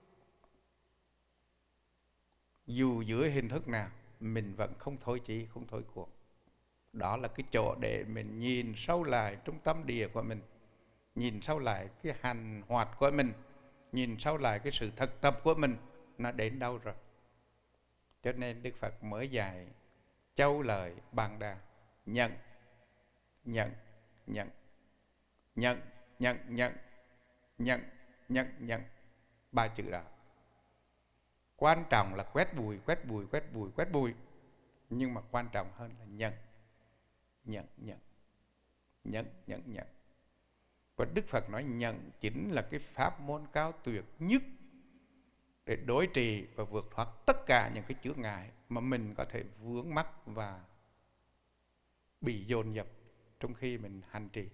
B: dù dưới hình thức nào, mình vẫn không thôi chí, không thôi cuộc. Đó là cái chỗ để mình nhìn sâu lại trong tâm địa của mình, nhìn sâu lại cái hành hoạt của mình, nhìn sâu lại cái sự thực tập của mình, nó đến đâu rồi. Cho nên Đức Phật mới dạy Châu Lợi Mạt Đà nhận, nhận, nhận, nhận, nhận, nhận, nhận, nhận, nhận, ba chữ đó. Quan trọng là quét bụi, quét bụi, quét bụi, quét bụi. Nhưng mà quan trọng hơn là nhận, nhận, nhận, nhận, nhận, nhận. Và Đức Phật nói nhận chính là cái pháp môn cao tuyệt nhất để đối trị và vượt thoát tất cả những cái chướng ngại mà mình có thể vướng mắc và bị dồn dập trong khi mình hành trì.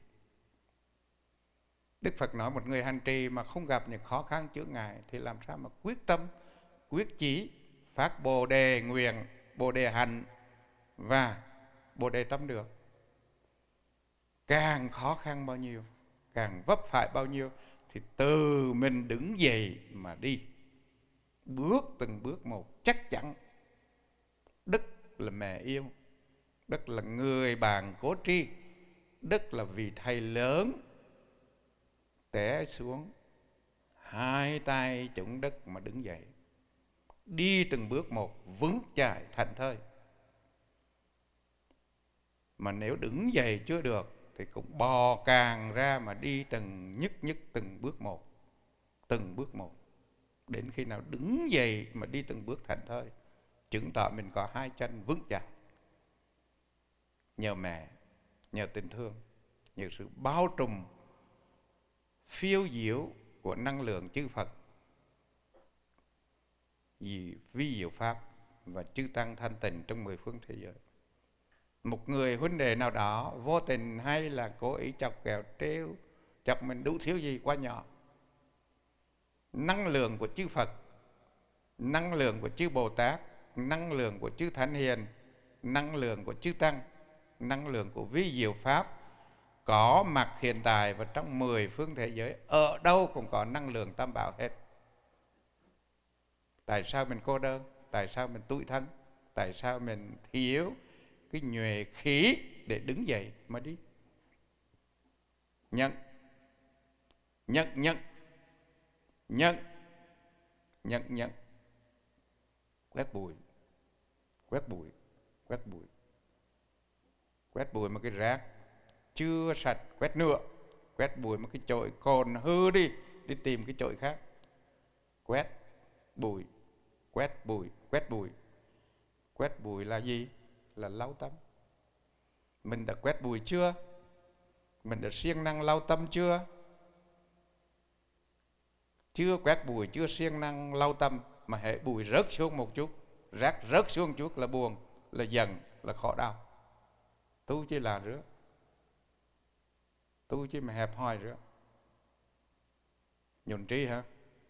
B: Đức Phật nói một người hành trì mà không gặp những khó khăn chướng ngại thì làm sao mà quyết tâm, quyết chí, phát bồ đề nguyện, bồ đề hạnh và bồ đề tâm được. Càng khó khăn bao nhiêu, càng vấp phải bao nhiêu thì từ mình đứng dậy mà đi, bước từng bước một. Chắc chắn Đức là mẹ yêu, Đức là người bạn cố tri, Đức là vị thầy lớn, té xuống hai tay chủng đất mà đứng dậy, đi từng bước một, vững chãi thảnh thơi. Mà nếu đứng dậy chưa được thì cũng bò càng ra mà đi từng nhất nhất từng bước một, từng bước một, đến khi nào đứng dậy mà đi từng bước thảnh thơi, chứng tỏ mình có hai chân vững chãi. Nhờ mẹ, nhờ tình thương, nhờ sự bao trùm phiêu diệu của năng lượng chư Phật, vì vi diệu pháp và chư tăng thanh tịnh trong mười phương thế giới. Một người huynh đệ nào đó vô tình hay là cố ý chọc ghẹo trêu chọc mình đủ thiếu gì quá nhỏ, năng lượng của chư Phật, năng lượng của chư Bồ Tát, năng lượng của chư Thánh Hiền, năng lượng của chư Tăng, năng lượng của vi diệu pháp có mặt hiện tại và trong mười phương thế giới, ở đâu cũng có năng lượng tam bảo hết. Tại sao mình cô đơn? Tại sao mình tủi thân? Tại sao mình thiếu cái nhuệ khí để đứng dậy mà đi? Nhận, nhận, nhận, nhận, nhận, nhận. Quét bụi, quét bụi, quét bụi, quét bụi một cái rác chưa sạch, quét nữa, quét bụi một cái chổi cồn hư đi, đi tìm cái chổi khác. Quét bụi, quét bụi, quét bụi. Quét bụi là gì? Là lau tâm. Mình đã quét bụi chưa? Mình đã siêng năng lau tâm chưa? Chưa quét bụi, chưa siêng năng lau tâm, mà hệ bụi rớt xuống một chút, rác rớt xuống một chút là buồn, là giận, là khó đau. Tu chỉ là rứa, tu chỉ mà hẹp hòi rứa. Nhuận trí hả?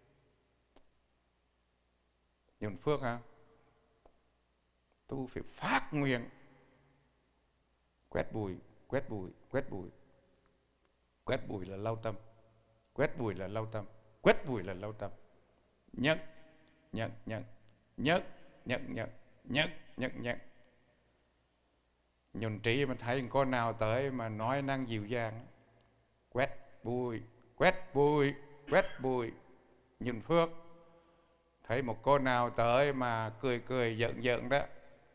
B: Nhuận phước hả? Tu phải phát nguyện quét bụi, quét bụi, quét bụi. Quét bụi là lau tâm, quét bụi là lau tâm, quét bụi là lau tâm. Nhận, nhận, nhận, nhận, nhận, nhận, nhận, nhận, nhận. Nhuận trí mà thấy con nào tới mà nói năng dịu dàng, quét bụi, quét bụi, quét bụi. Nhuận phước thấy một cô nào tới mà cười cười giận giận đó,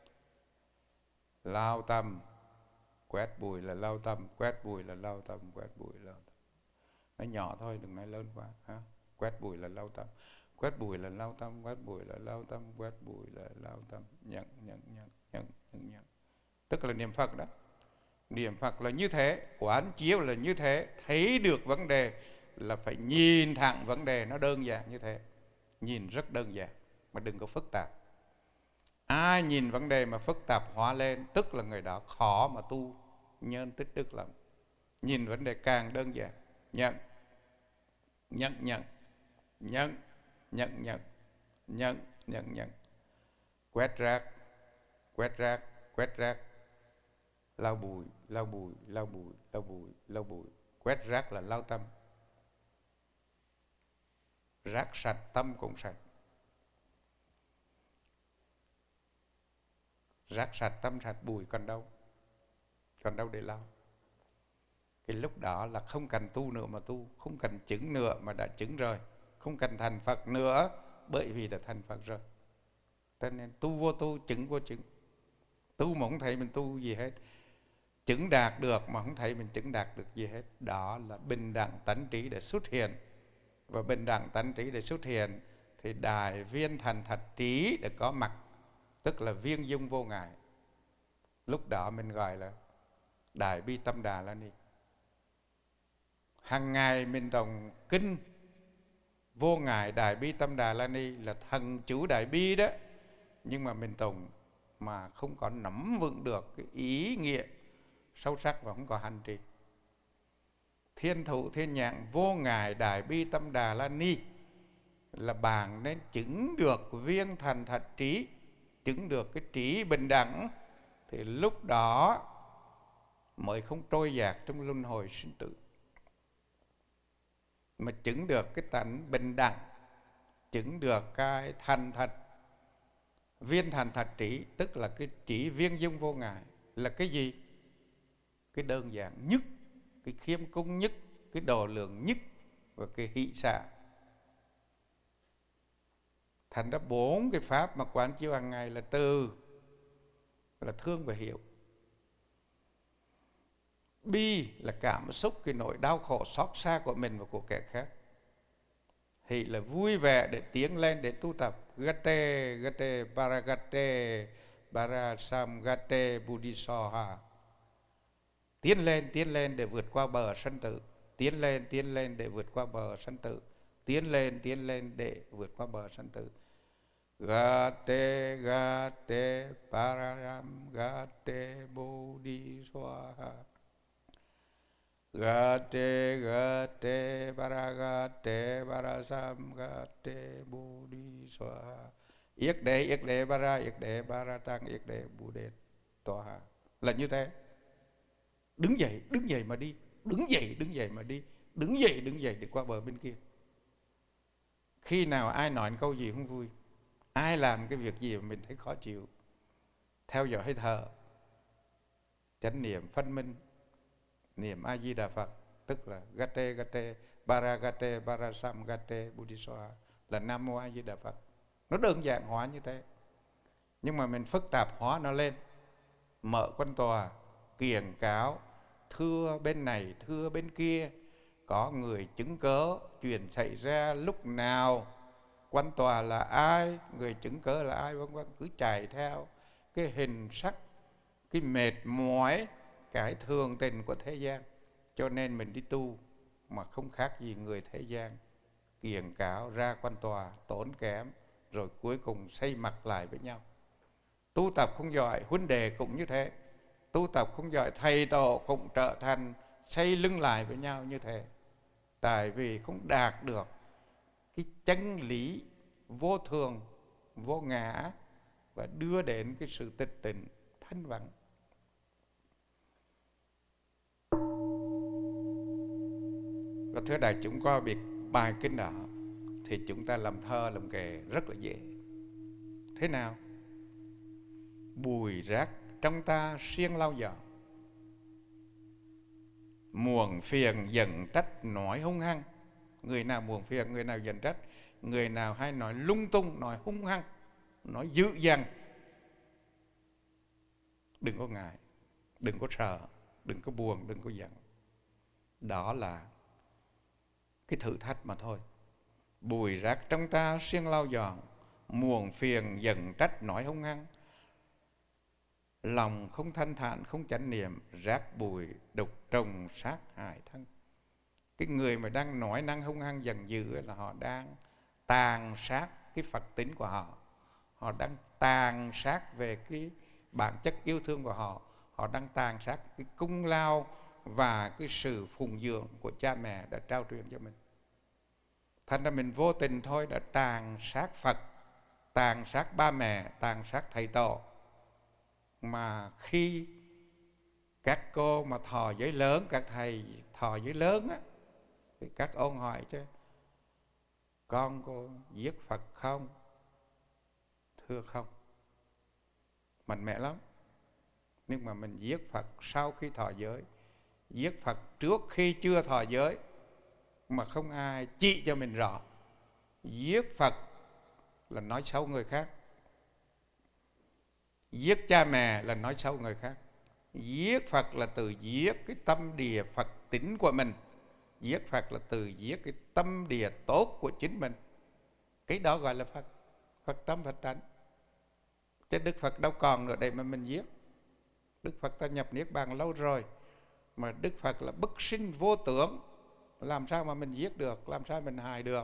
B: lau tâm, quét bụi là lau tâm, quét bụi là lau tâm, quét bụi là lau tâm. Nói nhỏ thôi, đừng nói lớn quá. Ha? Quét bụi là lau tâm, quét bụi là lau tâm, quét bụi là lau tâm, quét bụi là lau tâm. Nhận, nhận, nhận, nhận, nhận, nhận. Tức là niệm Phật đó. Niệm Phật là như thế, quán chiếu là như thế, thấy được vấn đề là phải nhìn thẳng vấn đề, nó đơn giản như thế. Nhìn rất đơn giản, mà đừng có phức tạp. Ai nhìn vấn đề mà phức tạp hóa lên, tức là người đó khó mà tu nhân tích đức lắm. Nhìn vấn đề càng đơn giản. Nhận, nhận, nhận, nhận, nhận, nhận, nhận, nhận, nhận. Quét rác, quét rác, quét rác. Lau bụi, lau bụi, lau bụi, lau bụi, lau bụi. Quét rác là lau tâm. Rác sạch, tâm cũng sạch. Rác sạch, tâm sạch, bụi còn đâu? Còn đâu để lau? Cái lúc đó là không cần tu nữa mà tu, không cần chứng nữa mà đã chứng rồi, không cần thành Phật nữa bởi vì đã thành Phật rồi. Cho nên tu vô tu, chứng vô chứng. Tu mà không thấy mình tu gì hết, chứng đạt được mà không thấy mình chứng đạt được gì hết. Đó là bình đẳng tánh trí để xuất hiện. Và bình đẳng tánh trí để xuất hiện thì đại viên thành thật trí để có mặt, tức là viên dung vô ngại. Lúc đó mình gọi là đại bi tâm Đà La Ni. Hàng ngày mình tụng kinh Vô Ngại Đại Bi Tâm Đà La Ni là thần chú Đại Bi đó, nhưng mà mình tụng mà không có nắm vững được cái ý nghĩa sâu sắc và không có hành trì. Thiên Thụ Thiên Nhãn Vô Ngại Đại Bi Tâm Đà La Ni là bạn nên chứng được viên thành thật trí, chứng được cái trí bình đẳng, thì lúc đó mới không trôi dạt trong luân hồi sinh tử. Mà chứng được cái tánh bình đẳng, chứng được cái thành thật, viên thành thật trí, tức là cái trí viên dung vô ngại. Là cái gì? Cái đơn giản nhất, cái khiêm cung nhất, cái độ lượng nhất và cái hỷ xả. Thành ra bốn cái pháp mà quán chiếu hàng ngày là từ, là thương và hiểu. Bi là cảm xúc cái nỗi đau khổ xót xa của mình và của kẻ khác. Hỷ là vui vẻ để tiến lên để tu tập. Gate, gate, paragate, parasamgate, buddhisoha. Tiến lên, tiến lên để vượt qua bờ sanh tử. Tiến lên, tiến lên để vượt qua bờ sanh tử. Tiến lên, tiến lên để vượt qua bờ sanh tử. Gate, gate, pararam, gate, buddhisoha. Gate, gate, paragate, parasamgate, buddhisoha. Yết đệ, yết đệ, para, yết đệ, paratang, yết đệ, buddhe, toha. Là như thế. Đứng dậy, đứng dậy mà đi. Đứng dậy, đứng dậy mà đi. Đứng dậy, đứng dậy để qua bờ bên kia. Khi nào ai nói câu gì không vui, ai làm cái việc gì mà mình thấy khó chịu, theo dõi hơi thở, chánh niệm phân minh, niệm A Di Đà Phật, tức là gate gate paragate parasamgate buddhisoha, là Nam Mô A Di Đà Phật. Nó đơn giản hóa như thế, nhưng mà mình phức tạp hóa nó lên. Mở quan tòa, kiềng cáo, thưa bên này, thưa bên kia, có người chứng cớ, chuyện xảy ra lúc nào, quan tòa là ai, người chứng cớ là ai, vân vân, cứ chạy theo cái hình sắc, cái mệt mỏi, cái thường tình của thế gian. Cho nên mình đi tu mà không khác gì người thế gian, kiềng cáo ra quan tòa, tốn kém, rồi cuối cùng xây mặt lại với nhau. Tu tập không giỏi, huynh đệ cũng như thế. Tu tập không giỏi, thầy tổ cũng trở thành xây lưng lại với nhau như thế. Tại vì không đạt được cái chân lý vô thường, vô ngã và đưa đến cái sự tịch tịnh, thanh vắng. Và thưa đại chúng, có việc bài kinh đó thì chúng ta làm thơ làm kệ rất là dễ. Thế nào? Bùi rác trong ta siêng lau dọn, muộn phiền giận trách nói hung hăng. Người nào muộn phiền, người nào giận trách, người nào hay nói lung tung, nói hung hăng, nói dữ dằn, đừng có ngại, đừng có sợ, đừng có buồn, đừng có giận. Đó là cái thử thách mà thôi. Bùi rác trong ta siêng lau dọn, muộn phiền giận trách nói hung hăng. Lòng không thanh thản, không chánh niệm, rác bụi đục trồng sát hại thân. Cái người mà đang nói năng hung hăng giận dữ là họ đang tàn sát cái Phật tính của họ. Họ đang tàn sát về cái bản chất yêu thương của họ. Họ đang tàn sát cái công lao và cái sự phụng dưỡng của cha mẹ đã trao truyền cho mình. Thành ra mình vô tình thôi đã tàn sát Phật, tàn sát ba mẹ, tàn sát thầy tổ. Mà khi các cô mà thọ giới lớn, các thầy thọ giới lớn á, thì các ông hỏi chứ: con cô giết Phật không? Thưa không. Mạnh mẽ lắm. Nhưng mà mình giết Phật sau khi thọ giới, giết Phật trước khi chưa thọ giới mà không ai chỉ cho mình rõ. Giết Phật là nói xấu người khác, giết cha mẹ là nói xấu người khác. Giết Phật là từ giết cái tâm địa Phật tính của mình. Giết Phật là từ giết cái tâm địa tốt của chính mình. Cái đó gọi là Phật, Phật tâm Phật tánh. Chứ Đức Phật đâu còn nữa để mà mình giết. Đức Phật ta nhập niết bàn lâu rồi. Mà Đức Phật là bất sinh vô tưởng, làm sao mà mình giết được, làm sao mình hại được.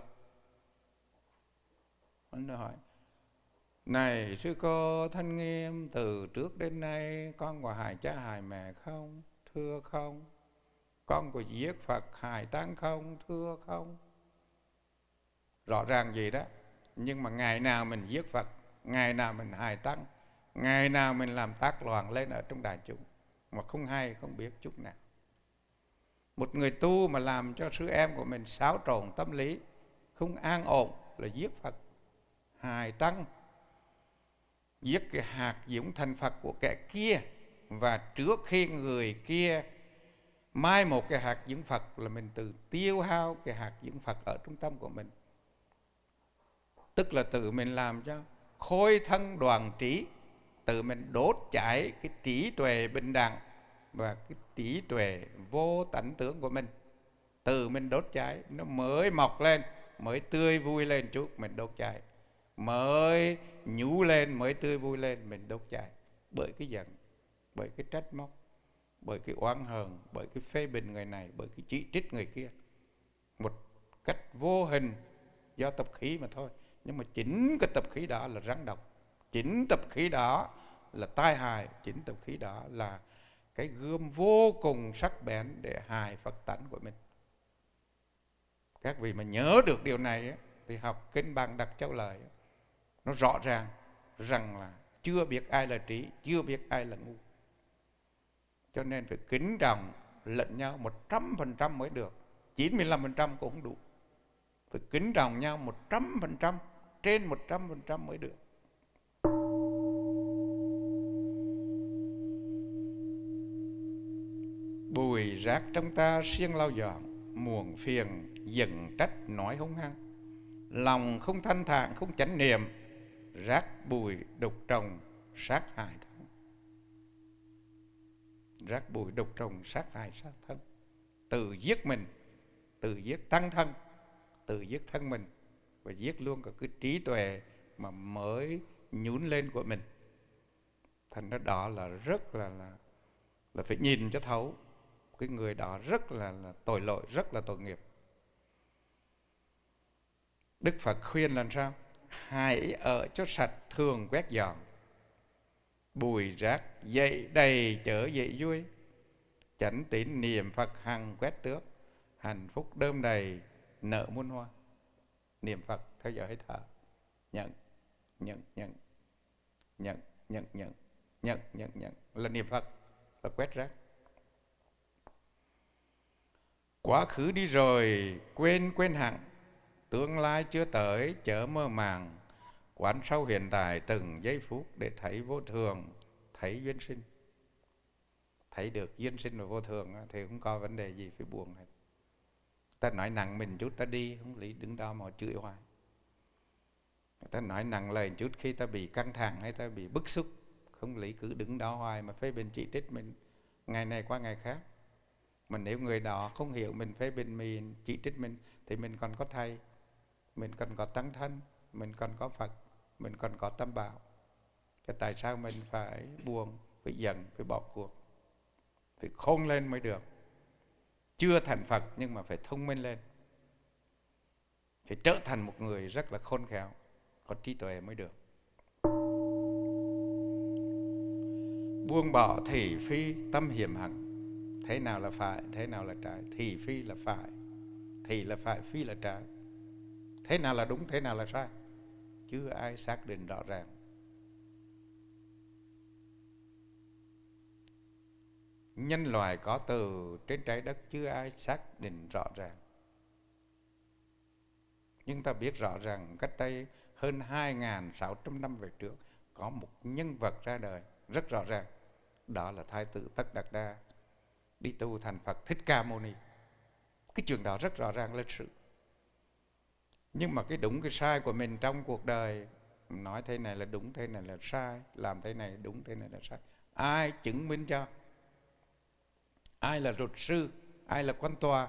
B: Anh hỏi: này sư cô Thanh Nghiêm, từ trước đến nay con có hại cha hại mẹ không? Thưa không. Con có giết Phật hại Tăng không? Thưa không. Rõ ràng gì đó. Nhưng mà ngày nào mình giết Phật, ngày nào mình hại Tăng, ngày nào mình làm tác loạn lên ở trong đại chúng mà không hay không biết chút nào. Một người tu mà làm cho sư em của mình xáo trộn tâm lý, không an ổn là giết Phật, hại Tăng, giết cái hạt giống thành Phật của kẻ kia. Và trước khi người kia mai một cái hạt giống Phật là mình tự tiêu hao cái hạt giống Phật ở trung tâm của mình. Tức là tự mình làm cho khôi thân đoàn trí, tự mình đốt cháy cái trí tuệ bình đẳng và cái trí tuệ vô tánh tướng của mình. Tự mình đốt cháy, nó mới mọc lên, mới tươi vui lên chút, mình đốt cháy. Mới nhú lên, mới tươi vui lên, mình đốt cháy. Bởi cái giận, bởi cái trách móc, bởi cái oán hờn, bởi cái phê bình người này, bởi cái chỉ trích người kia. Một cách vô hình do tập khí mà thôi. Nhưng mà chính cái tập khí đó là rắn độc, chính tập khí đó là tai hại, chính tập khí đó là cái gươm vô cùng sắc bén để hại Phật tánh của mình. Các vị mà nhớ được điều này thì học kinh Bằng Đặc Châu Lợi, nó rõ ràng rằng là chưa biết ai là trí, chưa biết ai là ngu. Cho nên phải kính trọng lẫn nhau một trăm phần trăm mới được, chín mươi lăm phần trăm cũng không đủ. Phải kính trọng nhau một trăm phần trăm, trên một trăm phần trăm mới được. Bùi rác trong ta siêng lau dọn, muộn phiền giận trách nói hung hăng. Lòng không thanh thản không chánh niệm, rác bùi đục trồng sát hại thân. Rác bùi đục trồng sát hại sát thân. Tự giết mình, tự giết tăng thân, tự giết thân mình, và giết luôn cả cái trí tuệ mà mới nhún lên của mình. Thành ra đó là rất là là là phải nhìn cho thấu. Cái người đó rất là, là tội lỗi, rất là tội nghiệp. Đức Phật khuyên làm sao? Hãy ở cho sạch thường quét dọn, bùi rác dậy đầy chở dậy vui. Chánh tín niệm Phật hằng quét tước, hạnh phúc đơm đầy nở muôn hoa. Niệm Phật theo dõi hơi thở, nhận nhận nhận nhận nhận nhận nhận nhận nhận là niệm Phật, là quét rác. Quá khứ đi rồi quên quên hẳn, tương lai chưa tới chớ mơ màng. Quán sâu hiện tại từng giây phút để thấy vô thường, thấy duyên sinh. Thấy được duyên sinh và vô thường thì không có vấn đề gì phải buồn hết. Ta nói nặng mình chút ta đi, không lý đứng đó mà chửi hoài. Ta nói nặng lời chút khi ta bị căng thẳng hay ta bị bức xúc, không lý cứ đứng đó hoài mà phê bình chỉ trích mình ngày này qua ngày khác. Mà nếu người đó không hiểu mình phê bình mình, chỉ trích mình, thì mình còn có thầy, mình còn có tăng thân, mình còn có Phật, mình còn có Tam Bảo. Thì tại sao mình phải buồn, phải giận, phải bỏ cuộc? Phải khôn lên mới được. Chưa thành Phật nhưng mà phải thông minh lên, phải trở thành một người rất là khôn khéo, có trí tuệ mới được. Buông bỏ thị phi tâm hiểm hận. Thế nào là phải, thế nào là trái? Thị phi là phải, thị là phải, phi là trái. Thế nào là đúng, thế nào là sai? Chưa ai xác định rõ ràng. Nhân loại có từ trên trái đất chưa ai xác định rõ ràng. Nhưng ta biết rõ ràng cách đây hơn hai nghìn sáu trăm năm về trước có một nhân vật ra đời rất rõ ràng. Đó là Thái tử Tất Đạt Đa đi tu thành Phật Thích Ca Mâu Ni. Cái chuyện đó rất rõ ràng lịch sử. Nhưng mà cái đúng cái sai của mình trong cuộc đời, nói thế này là đúng, thế này là sai, làm thế này đúng, thế này là sai, ai chứng minh cho? Ai là luật sư? Ai là quan tòa?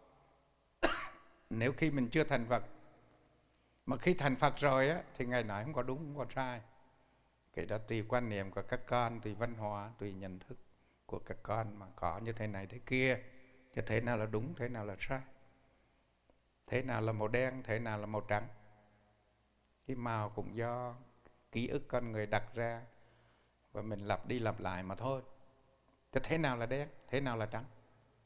B: Nếu khi mình chưa thành Phật, mà khi thành Phật rồi á, thì Ngài nói không có đúng, không có sai. Cái đó tùy quan niệm của các con, tùy văn hóa, tùy nhận thức của các con mà có như thế này thế kia. Chứ thế nào là đúng, thế nào là sai. Thế nào là màu đen, thế nào là màu trắng. Cái màu cũng do ký ức con người đặt ra và mình lặp đi lặp lại mà thôi. Chứ thế nào là đen, thế nào là trắng.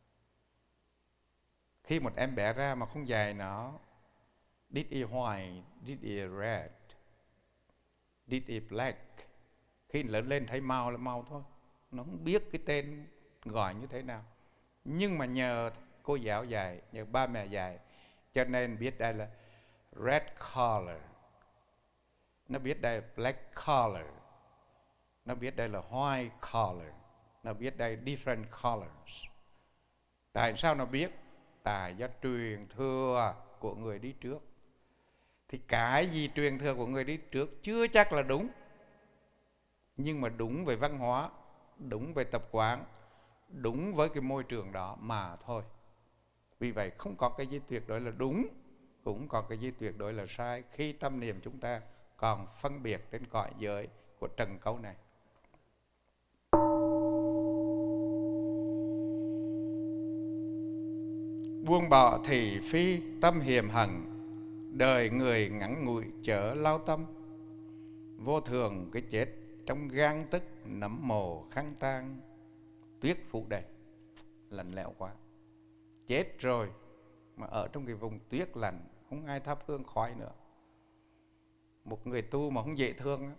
B: Khi một em bé ra mà không dạy nó This is white, this is red, this is black. Khi lớn lên thấy màu là màu thôi. Nó không biết cái tên gọi như thế nào. Nhưng mà nhờ cô giáo dạy, nhờ ba mẹ dạy, cho nên biết đây là red color, nó biết đây là black color, nó biết đây là white color, nó biết đây different colors. Tại sao nó biết? Tại do truyền thừa của người đi trước. Thì cái gì truyền thừa của người đi trước chưa chắc là đúng, nhưng mà đúng về văn hóa, đúng về tập quán, đúng với cái môi trường đó mà thôi. Vì vậy không có cái gì tuyệt đối là đúng, cũng có cái gì tuyệt đối là sai khi tâm niệm chúng ta còn phân biệt trên cõi giới của trần cấu này. Buông bỏ thị phi tâm hiềm hận, đời người ngắn ngủi chớ lao tâm. Vô thường cái chết trong gang tức, nấm mồ khăn tang, tuyết phủ đầy. Lạnh lẽo quá. Chết rồi mà ở trong cái vùng tuyết lạnh, không ai thắp hương khói nữa. Một người tu mà không dễ thương,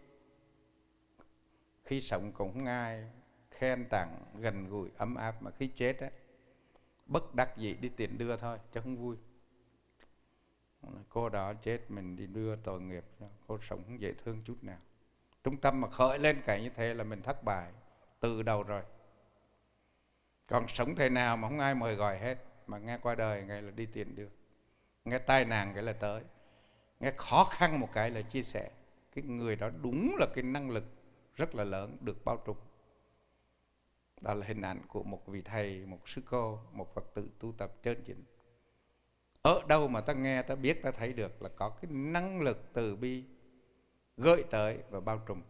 B: khi sống cũng không ai khen tặng gần gũi ấm áp, mà khi chết á, bất đắc dĩ đi tiền đưa thôi chứ không vui. Cô đó chết mình đi đưa tội nghiệp, cô sống không dễ thương chút nào. Trung tâm mà khởi lên cái như thế là mình thất bại từ đầu rồi. Còn sống thế nào mà không ai mời gọi hết, mà nghe qua đời cái là đi tiền đưa, nghe tai nạn cái là tới, nghe khó khăn một cái là chia sẻ. Cái người đó đúng là cái năng lực rất là lớn được bao trùm. Đó là hình ảnh của một vị thầy, một sư cô, một Phật tử tu tập chân chính. Ở đâu mà ta nghe, ta biết, ta thấy được là có cái năng lực từ bi gợi tới và bao trùm.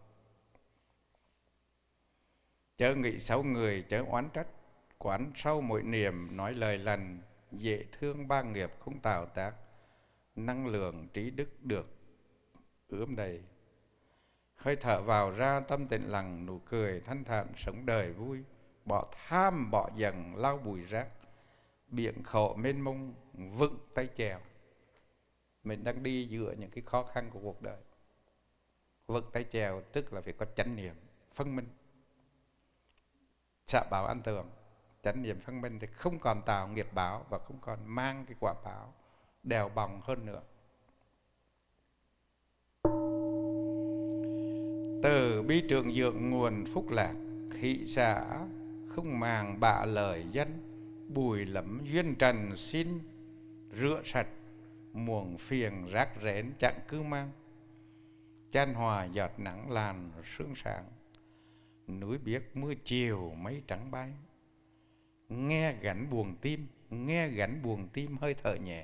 B: Chớ nghĩ xấu người, chớ oán trách, quán sâu mỗi niềm, nói lời lành, dễ thương ba nghiệp không tạo tác, năng lượng trí đức được ướm đầy. Hơi thở vào ra tâm tịnh lặng, nụ cười thanh thản sống đời vui, bỏ tham bỏ giận lau bụi rác, biển khổ mênh mông vững tay chèo. Mình đang đi giữa những cái khó khăn của cuộc đời. Vững tay chèo tức là phải có chánh niệm phân minh, xạ báo an tường. Chánh niệm phân minh thì không còn tạo nghiệp báo và không còn mang cái quả báo đèo bòng hơn nữa. Từ bi trường dưỡng nguồn phúc lạc, thị xã không màng bạ lời dân, bùi lẫm duyên trần xin rửa sạch, muộn phiền rác rến chẳng cứ mang. Chan hòa giọt nắng làn sương sáng, núi biếc mưa chiều mây trắng bay. Nghe gánh buồn tim, nghe gánh buồn tim hơi thở nhẹ.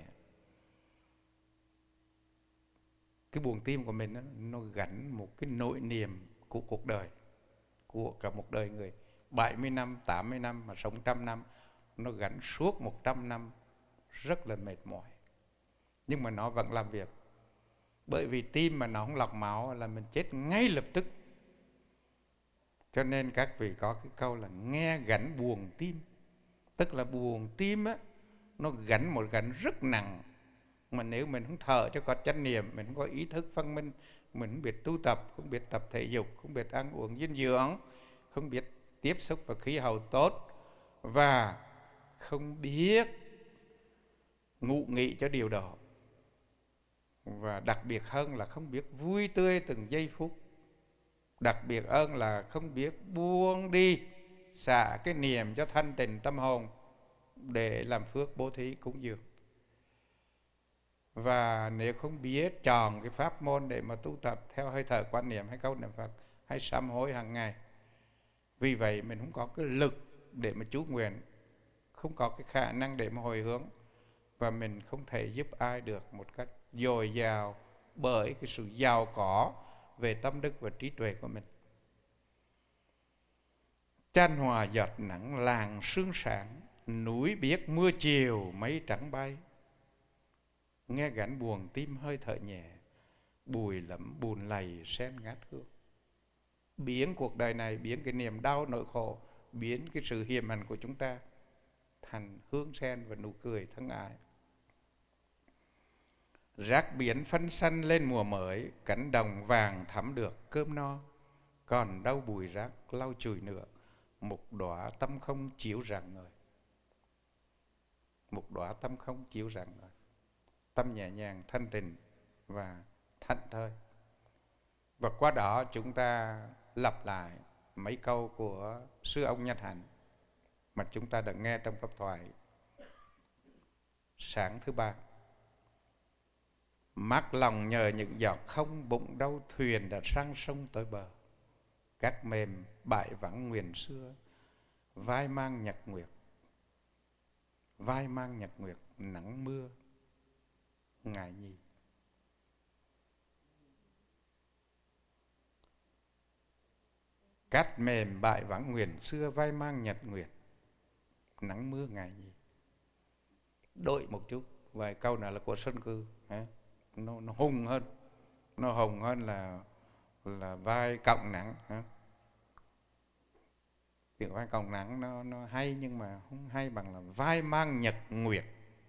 B: Cái buồn tim của mình đó, nó gánh một cái nỗi niềm của cuộc đời, của cả một đời người. bảy mươi năm, tám mươi năm mà sống trăm năm, nó gánh suốt một trăm năm, rất là mệt mỏi. Nhưng mà nó vẫn làm việc. Bởi vì tim mà nó không lọc máu là mình chết ngay lập tức. Cho nên các vị có cái câu là nghe gánh buồn tim. Tức là buồn tim á, nó gánh một gánh rất nặng. Mà nếu mình không thở cho có chánh niệm, mình không có ý thức phân minh, mình không biết tu tập, không biết tập thể dục, không biết ăn uống dinh dưỡng, không biết tiếp xúc với khí hậu tốt, và không biết ngụ nghỉ cho điều đó, và đặc biệt hơn là không biết vui tươi từng giây phút, đặc biệt hơn là không biết buông đi, xả cái niềm cho thanh tịnh tâm hồn để làm phước bố thí cúng dường. Và nếu không biết chọn cái pháp môn để mà tu tập theo hơi thở quan niệm hay câu niệm Phật hay sám hối hàng ngày, vì vậy mình không có cái lực để mà chú nguyện, không có cái khả năng để mà hồi hướng, và mình không thể giúp ai được một cách dồi dào bởi cái sự giàu có về tâm đức và trí tuệ của mình. Chan hòa giọt nắng làng sương sáng, núi biếc mưa chiều mây trắng bay. nghe gánh buồn tim hơi thở nhẹ, bùi lẫm bùn lầy sen ngát hương. Biến cuộc đời này, biến cái niềm đau nỗi khổ, biến cái sự hiềm hạnh của chúng ta thành hương sen và nụ cười thân ái. Rác biến phân xanh lên mùa mới, cánh đồng vàng thắm được cơm no. Còn đâu bùi rác lau chùi nữa, một đóa tâm không chiếu rạng ngời. Một đóa tâm không chiếu rạng ngời. Tâm nhẹ nhàng, thanh tịnh và thảnh thơi. Và qua đó chúng ta lặp lại mấy câu của sư ông Nhất Hạnh mà chúng ta đã nghe trong pháp thoại sáng thứ ba. Mát lòng nhờ những giọt không, bụng đau thuyền đã sang sông tới bờ. Các mềm bại vắng nguyền xưa, vai mang nhật nguyệt. Vai mang nhật nguyệt, nắng mưa ngài nhi. Cát mềm bại vắng nguyền xưa, vai mang nhật nguyệt, nắng mưa ngài nhi. Đổi một chút, vài câu này là của Sơn Cư. Nó, nó hùng hơn, nó hùng hơn là là vai cộng nắng. Cái vai cộng nắng nó, nó hay, nhưng mà không hay bằng là vai mang nhật nguyệt,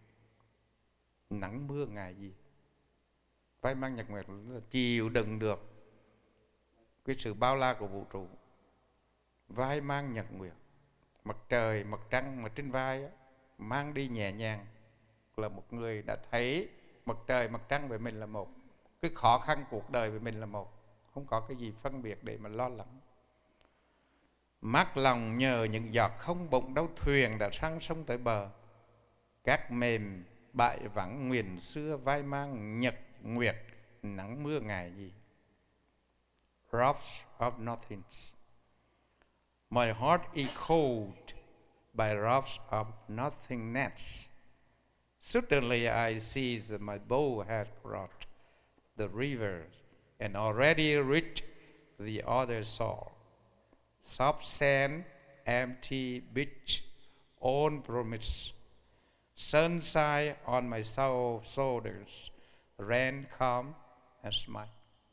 B: nắng mưa ngài gì. Vai mang nhật nguyệt là chịu đựng được cái sự bao la của vũ trụ. Vai mang nhật nguyệt, mặt trời, mặt trăng mà trên vai á, mang đi nhẹ nhàng, là một người đã thấy mặt trời, mặt trăng với mình là một. Cái khó khăn cuộc đời với mình là một. Không có cái gì phân biệt để mà lo lắng. Mát lòng nhờ những giọt không, bụng đau thuyền đã sang sông tới bờ. Các mềm bại vắng nguyền xưa, vai mang nhật nguyệt, nắng mưa ngày gì. Rocks of nothings. My heart echoed by rocks of nothingness. Suddenly I seized my bow had brought the rivers and already reached the other shore. Soft sand, empty beach, on promise. Sunshine on my shoulders, rain come and smile.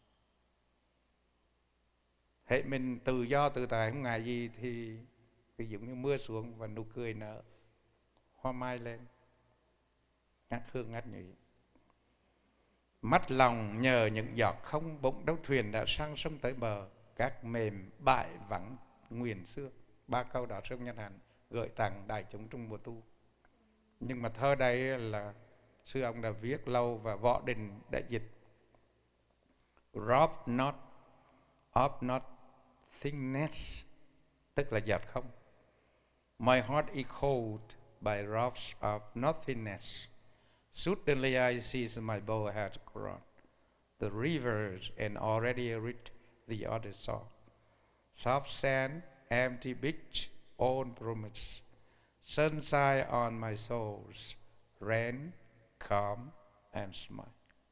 B: Hễ mình tự do tự tại không ngại gì thì ví dụ như mưa xuống và nụ cười nở, hoa mai lên, ngát hương ngát nhụy. Mắt lòng nhờ những giọt không, bỗng đau thuyền đã sang sông tới bờ. Các mềm bại vắng nguyền xưa. Ba câu đó sư Nhất Hạnh gửi tặng đại chúng trong mùa tu. Nhưng mà thơ đây là sư ông đã viết lâu và Võ Đình đã dịch. Rob not of nothingness, tức là giọt không. My heart echoed by rocks of nothingness. Suddenly I seized my bow had crossed the rivers and already reached the other shore. Soft sand, empty beach, on promise. Sunshine on my souls, rain, calm and smile.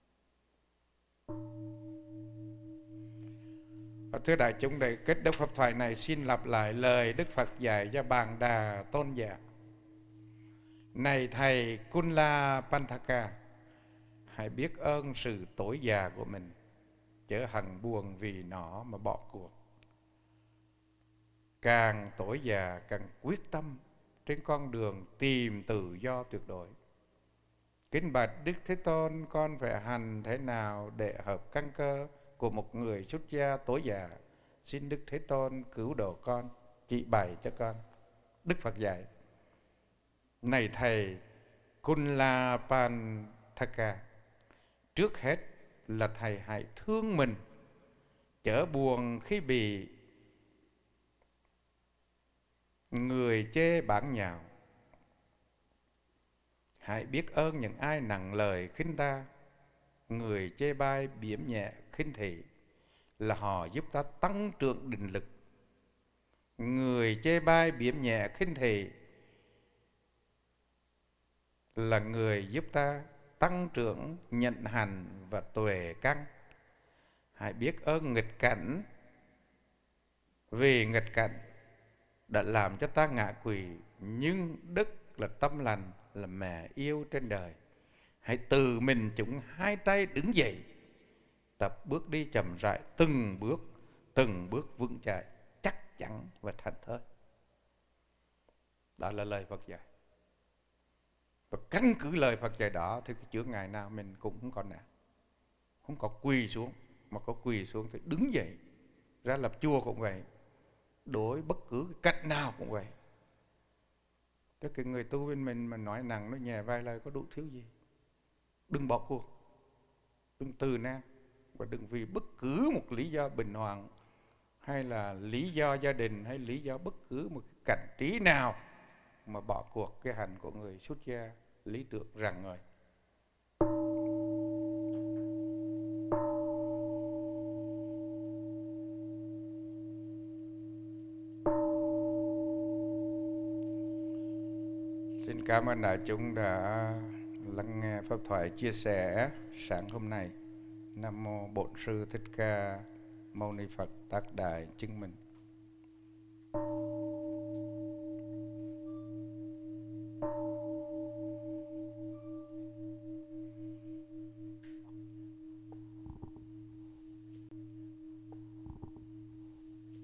B: Thưa đại chúng, để kết đốc pháp thoại này xin lặp lại lời Đức Phật dạy cho Bàng Đà Tôn giả. Này thầy Kunla Pantaka, hãy biết ơn sự tối già của mình, chớ hằng buồn vì nó mà bỏ cuộc. Càng tối già càng quyết tâm trên con đường tìm tự do tuyệt đối. Kính bạch Đức Thế Tôn, con phải hành thế nào để hợp căn cơ của một người xuất gia tối già? Xin Đức Thế Tôn cứu độ con, chỉ bày cho con. Đức Phật dạy: này thầy Kunla Pantaka, trước hết là thầy hãy thương mình, chớ buồn khi bị người chê báng nhạo. Hãy biết ơn những ai nặng lời khinh ta. Người chê bai biếm nhẹ khinh thị là họ giúp ta tăng trưởng định lực. Người chê bai biếm nhẹ khinh thị là người giúp ta tăng trưởng nhận hành và tuệ căn. Hãy biết ơn nghịch cảnh, vì nghịch cảnh đã làm cho ta ngạ quỷ, nhưng đức là tâm lành, là mẹ yêu trên đời. hãy tự mình chúng hai tay đứng dậy, tập bước đi chậm rãi, từng bước, từng bước vững chãi, chắc chắn và thảnh thơi. Đó là lời Phật dạy. Và căn cứ lời Phật dạy đó thì chướng ngại nào mình cũng không còn nào. Không có quỳ xuống, mà có quỳ xuống thì đứng dậy. Ra lập chùa cũng vậy, đối bất cứ cái cách nào cũng vậy. Cho cái người tu bên mình mà nói nặng nói nhẹ vài lời có đủ thiếu gì. Đừng bỏ cuộc, đừng từ nan, và đừng vì bất cứ một lý do bình hoạn hay là lý do gia đình hay lý do bất cứ một cảnh trí nào mà bỏ cuộc cái hành của người xuất gia lý tưởng rằng người. Xin cảm ơn đại chúng đã lắng nghe pháp thoại chia sẻ sáng hôm nay. Nam mô Bổn Sư Thích Ca Mâu Ni Phật Tác Đại Chứng Minh.